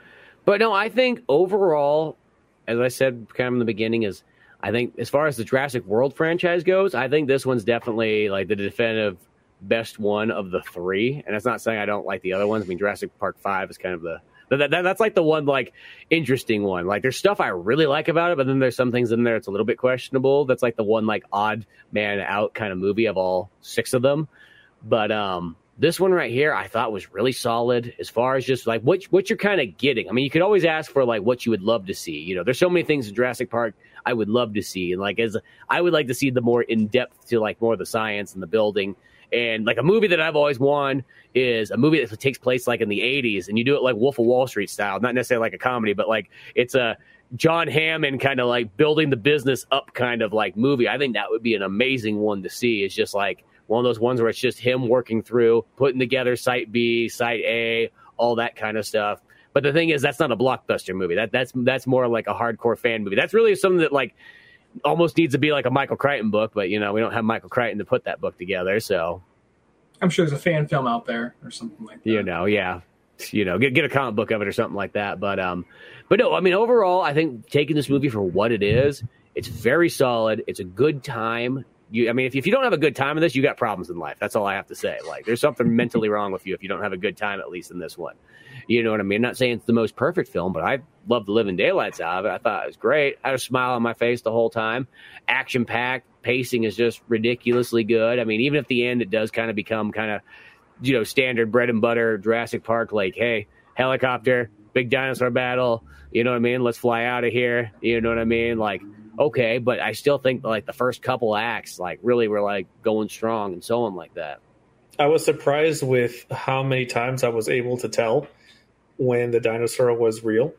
no, I think overall, as I said kind of in the beginning, I think as far as the Jurassic World franchise goes, I think this one's definitely like the definitive best one of the three. And that's not saying I don't like the other ones. I mean, Jurassic Park 5 is kind of that's like the one like interesting one. Like there's stuff I really like about it, but then there's some things in there it's a little bit questionable. That's like the one like odd man out kind of movie of all 6 of them. But this one right here, I thought was really solid as far as just like what you're kind of getting. I mean, you could always ask for like what you would love to see. There's so many things in Jurassic Park I would love to see, and like I would like to see the more in depth to like more of the science and the building. And like a movie that I've always wanted is a movie that takes place like in the 80s, and you do it like Wolf of Wall Street style, not necessarily like a comedy, but like it's a John Hammond kind of like building the business up kind of like movie. I think that would be an amazing one to see. It's just like one of those ones where it's just him working through, putting together Site B, Site A, all that kind of stuff. But the thing is, that's not a blockbuster movie. That's more like a hardcore fan movie. That's really something that like almost needs to be like a Michael Crichton book, but we don't have Michael Crichton to put that book together. So I'm sure there's a fan film out there or something like that. Yeah. Get a comic book of it or something like that. But no, I mean, overall, I think taking this movie for what it is, it's very solid. It's a good time. If you don't have a good time in this, you got problems in life. That's all I have to say. Like, there's something mentally wrong with you if you don't have a good time, at least in this one. You know what I mean? I'm not saying it's the most perfect film, but I loved the living daylights out of it. I thought it was great. I had a smile on my face the whole time. Action-packed. Pacing is just ridiculously good. I mean, even at the end, it does kind of become kind of, standard bread and butter Jurassic Park, like, hey, helicopter, big dinosaur battle, you know what I mean? Let's fly out of here. You know what I mean? Like, okay, but I still think like the first couple acts like really were like going strong and so on like that. I was surprised with how many times I was able to tell when the dinosaur was real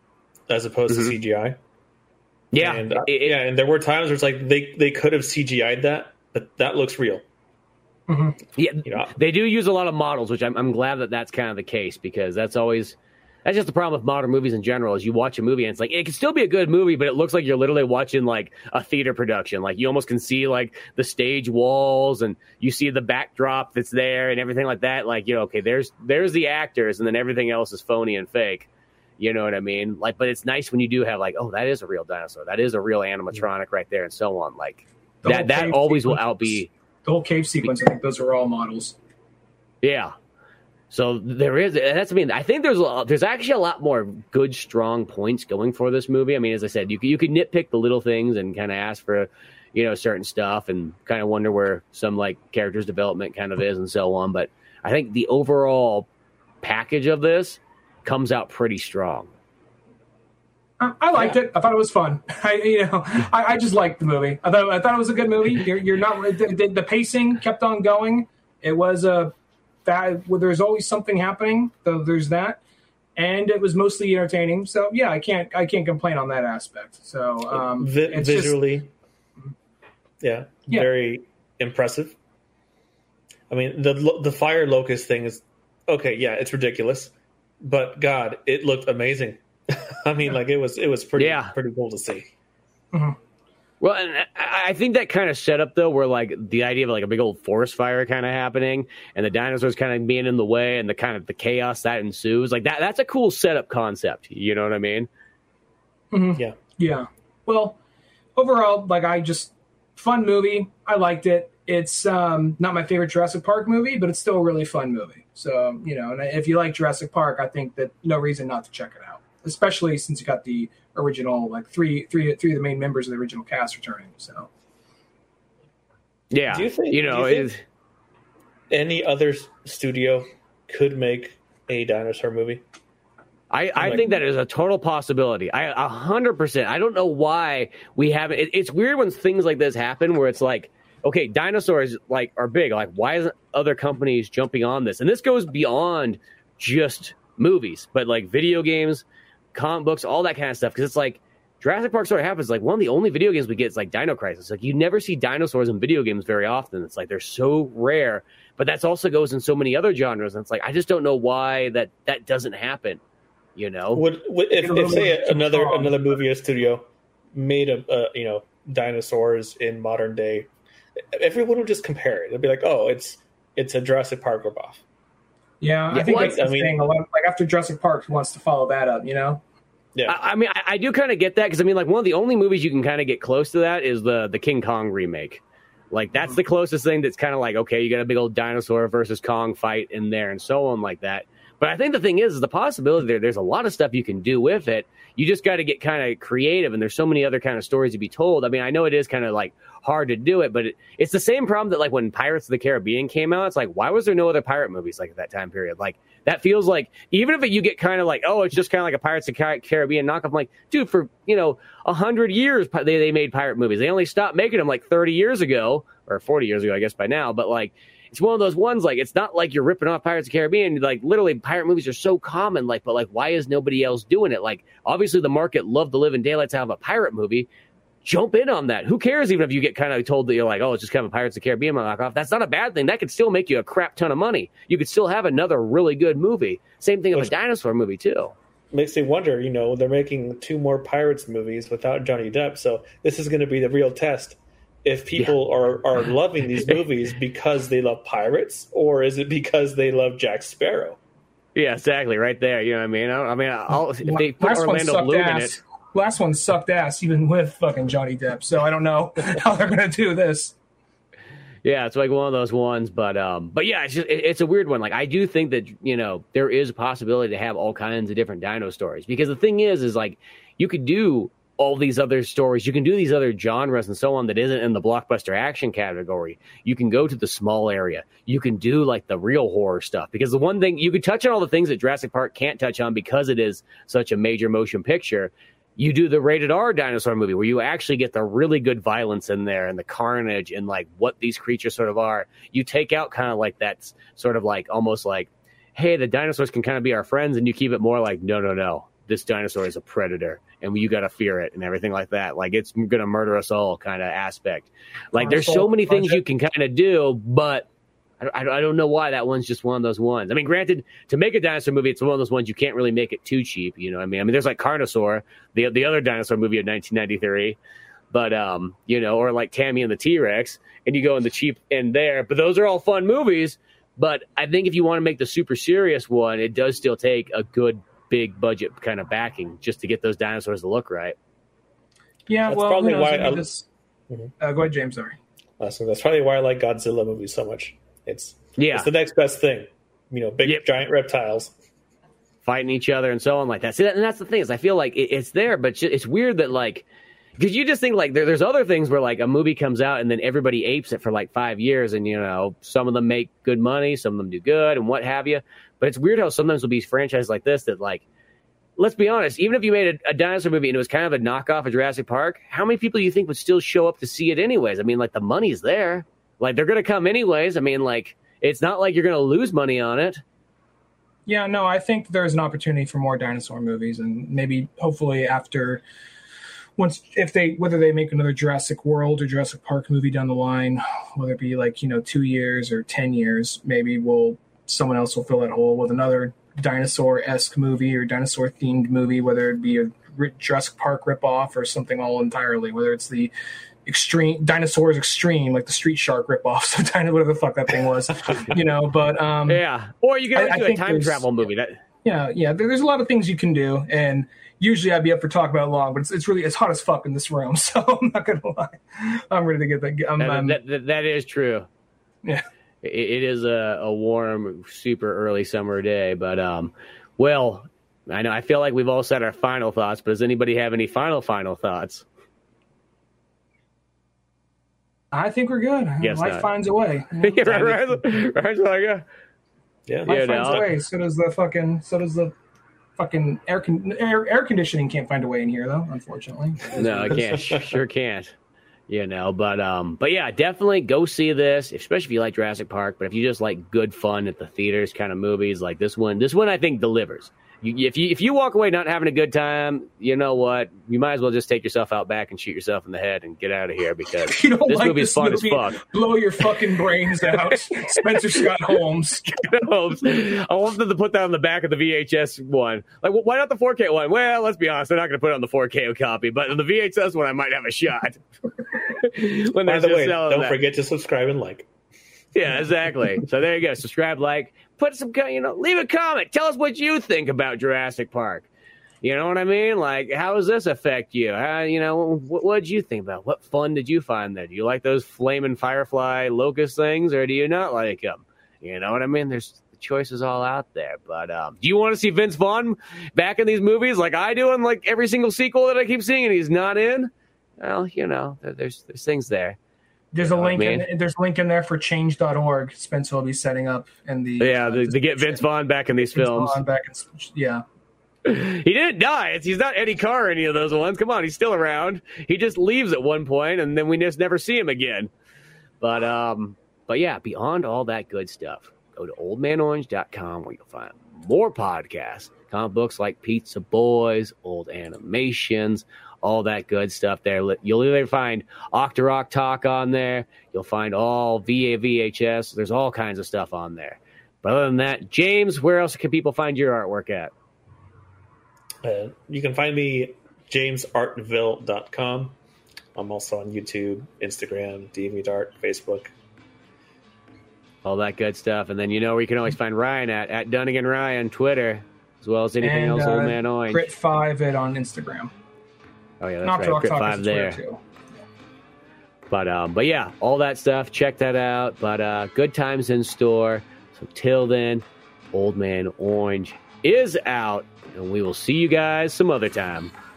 as opposed to CGI. Yeah. And, and there were times where it's like they could have CGI'd that, but that looks real. Mm-hmm. Yeah, they do use a lot of models, which I'm glad that that's kind of the case, because that's just the problem with modern movies in general. Is you watch a movie and it's like it can still be a good movie, but it looks like you're literally watching like a theater production. Like you almost can see like the stage walls and you see the backdrop that's there and everything like that. Like okay, there's the actors and then everything else is phony and fake. You know what I mean? Like, but it's nice when you do have like, oh, that is a real dinosaur, that is a real animatronic right there, and so on. Like that always will outbe the whole cave sequence. I think those are all models. Yeah. So there is. I think there's actually a lot more good, strong points going for this movie. I mean, as I said, you could nitpick the little things and kind of ask for, certain stuff and kind of wonder where some like characters development kind of is and so on. But I think the overall package of this comes out pretty strong. I liked it. I thought it was fun. I just liked the movie. I thought it was a good movie. You're not the pacing kept on going. It was there's always something happening. So there's that, and it was mostly entertaining. So yeah, I can't complain on that aspect. So visually, very impressive. I mean, the fire locust thing is okay. Yeah, it's ridiculous, but God, it looked amazing. I mean, like it was pretty cool to see. Mm-hmm. Well, and I think that kind of set up though, where like the idea of like a big old forest fire kind of happening, and the dinosaurs kind of being in the way, and the kind of the chaos that ensues, like that's a cool setup concept. You know what I mean? Mm-hmm. Yeah. Well, overall, like fun movie. I liked it. It's not my favorite Jurassic Park movie, but it's still a really fun movie. So and if you like Jurassic Park, I think that no reason not to check it out. Especially since you got the original, like three of the main members of the original cast returning. So, yeah, do you think any other studio could make a dinosaur movie? I think that is a total possibility. 100%. I don't know why we haven't. It's weird when things like this happen, where it's like okay, dinosaurs like are big. Like, why isn't other companies jumping on this? And this goes beyond just movies, but like video games, comic books, all that kind of stuff. Because it's like Jurassic Park sort of happens. Like one of the only video games we get is like Dino Crisis. Like you never see dinosaurs in video games very often. It's like they're so rare. But that also goes in so many other genres. And it's like I just don't know why that doesn't happen. You know, if say another movie or studio made a dinosaurs in modern day, everyone would just compare it. They'd be like, oh, it's a Jurassic Park ripoff. Yeah, I think that's the thing. A lot like after Jurassic Park wants to follow that up, you know? Yeah. I mean, I do kind of get that because, I mean, like, one of the only movies you can kind of get close to that is the King Kong remake. Like, that's the closest thing that's kind of like, okay, you got a big old dinosaur versus Kong fight in there and so on like that. But I think the thing is the possibility there's a lot of stuff you can do with it. You just got to get kind of creative, and there's so many other kind of stories to be told. I mean, I know it is kind of like hard to do it, but it's the same problem that like when Pirates of the Caribbean came out, it's like, why was there no other pirate movies like at that time period? Like that feels like, even if you get kind of like, oh, it's just kind of like a Pirates of the Caribbean knockoff. I'm like, dude, for 100 years they made pirate movies. They only stopped making them like 30 years ago or 40 years ago, I guess by now. But like, it's one of those ones, like, it's not like you're ripping off Pirates of the Caribbean. Like, literally, pirate movies are so common, like, but, like, why is nobody else doing it? Like, obviously, the market loved the living daylights out of a pirate movie. Jump in on that. Who cares even if you get kind of told that you're like, oh, it's just kind of a Pirates of the Caribbean knockoff? That's not a bad thing. That could still make you a crap ton of money. You could still have another really good movie. Same thing with a dinosaur movie, too. Makes me wonder, they're making 2 more Pirates movies without Johnny Depp, so this is going to be the real test. If people are loving these movies because they love pirates, or is it because they love Jack Sparrow? Yeah, exactly, right there. You know what I mean? If they put Orlando Bloom in it. Last one sucked ass, even with fucking Johnny Depp. So I don't know how they're going to do this. Yeah, it's like one of those ones, but yeah, it's a weird one. Like I do think that there is a possibility to have all kinds of different dino stories, because the thing is like you could do all these other stories. You can do these other genres and so on that isn't in the blockbuster action category. You can go to the small area. You can do like the real horror stuff, because the one thing you could touch on all the things that Jurassic Park can't touch on because it is such a major motion picture. You do the rated R dinosaur movie where you actually get the really good violence in there and the carnage and like what these creatures sort of are. You take out kind of like that sort of like almost like, hey, the dinosaurs can kind of be our friends, and you keep it more like, no. This dinosaur is a predator, and you got to fear it and everything like that. Like, it's going to murder us all kind of aspect. Like, there's so many things you can kind of do, but I don't know why that one's just one of those ones. I mean, granted, to make a dinosaur movie, it's one of those ones you can't really make it too cheap. You know what I mean? I mean, there's like Carnosaur, the other dinosaur movie of 1993, but, or like Tammy and the T-Rex, and you go in the cheap end there. But those are all fun movies. But I think if you want to make the super serious one, it does still take a good big budget kind of backing just to get those dinosaurs to look right. Yeah, that's well, probably why go ahead, James. Sorry. So that's probably why I like Godzilla movies so much. It's the next best thing. Big giant reptiles fighting each other and so on like that. See, and that's the thing is I feel like it's there, but it's weird that like, because you just think like there's other things where like a movie comes out and then everybody apes it for like 5 years, and some of them make good money, some of them do good and what have you. But it's weird how sometimes there'll be franchises like this that, like, let's be honest, even if you made a dinosaur movie and it was kind of a knockoff of Jurassic Park, how many people do you think would still show up to see it anyways? I mean, like, the money's there. Like, they're going to come anyways. I mean, like, it's not like you're going to lose money on it. Yeah, no, I think there's an opportunity for more dinosaur movies, and maybe, hopefully, whether they make another Jurassic World or Jurassic Park movie down the line, whether it be like 2 years or 10 years, maybe someone else will fill that hole with another dinosaur-esque movie or dinosaur-themed movie, whether it be a Jurassic Park ripoff or something all entirely, whether it's the extreme Dinosaurs Extreme, like the Street Shark ripoff, so whatever the fuck that thing was, But yeah, or you can do a time travel movie. There's a lot of things you can do, and usually I'd be up for talk about it long, but it's hot as fuck in this room, so I'm not gonna lie, I'm ready to get that. That is true. Yeah. It is a warm, super early summer day, but well, I feel like we've all said our final thoughts, but does anybody have any final thoughts? I think we're good. Life finds a way. Right. Life finds a way. So does the fucking air conditioning can't find a way in here, though, unfortunately. No, it can't. Sure can't. But yeah, definitely go see this, especially if you like Jurassic Park. But if you just like good fun at the theaters kind of movies, like this one I think delivers. If you walk away not having a good time, you know what? You might as well just take yourself out back and shoot yourself in the head and get out of here, because this movie is fun as fuck. Blow your fucking brains out. Spencer Scott Holmes. I want them to put that on the back of the VHS one. Like, why not the 4K one? Well, let's be honest, they're not going to put it on the 4K copy, but on the VHS one, I might have a shot. By the way, don't forget to subscribe and like. Yeah, exactly. So there you go. Subscribe, like, put some, leave a comment. Tell us what you think about Jurassic Park. You know what I mean? Like, how does this affect you? What did you think about? What fun did you find there? Do you like those flaming firefly locust things, or do you not like them? You know what I mean? There's the choices all out there. But do you want to see Vince Vaughn back in these movies like I do in like every single sequel that I keep seeing and he's not in? Well, there's things there. There's a link. There's a link in there for change.org. Spencer will be setting up in the to get Vince Vaughn back in these films. Yeah, he didn't die. He's not Eddie Carr or any of those ones. Come on, he's still around. He just leaves at one point, and then we just never see him again. But yeah, beyond all that good stuff, go to oldmanorange.com where you'll find more podcasts, comic books like Pizza Boys, old animations, all that good stuff there. You'll either find Octorok Talk on there. You'll find all VHS. There's all kinds of stuff on there. But other than that, James, where else can people find your artwork at? You can find me jamesartville.com. I'm also on YouTube, Instagram, DeviantArt, Facebook. All that good stuff. And then where you can always find Ryan at Dunnigan Ryan, Twitter, as well as anything else Old Man Orange. Crit5 on Instagram. Oh, yeah, that's right. Crit5 there. Too. But yeah, all that stuff. Check that out. But good times in store. So till then, Old Man Orange is out, and we will see you guys some other time.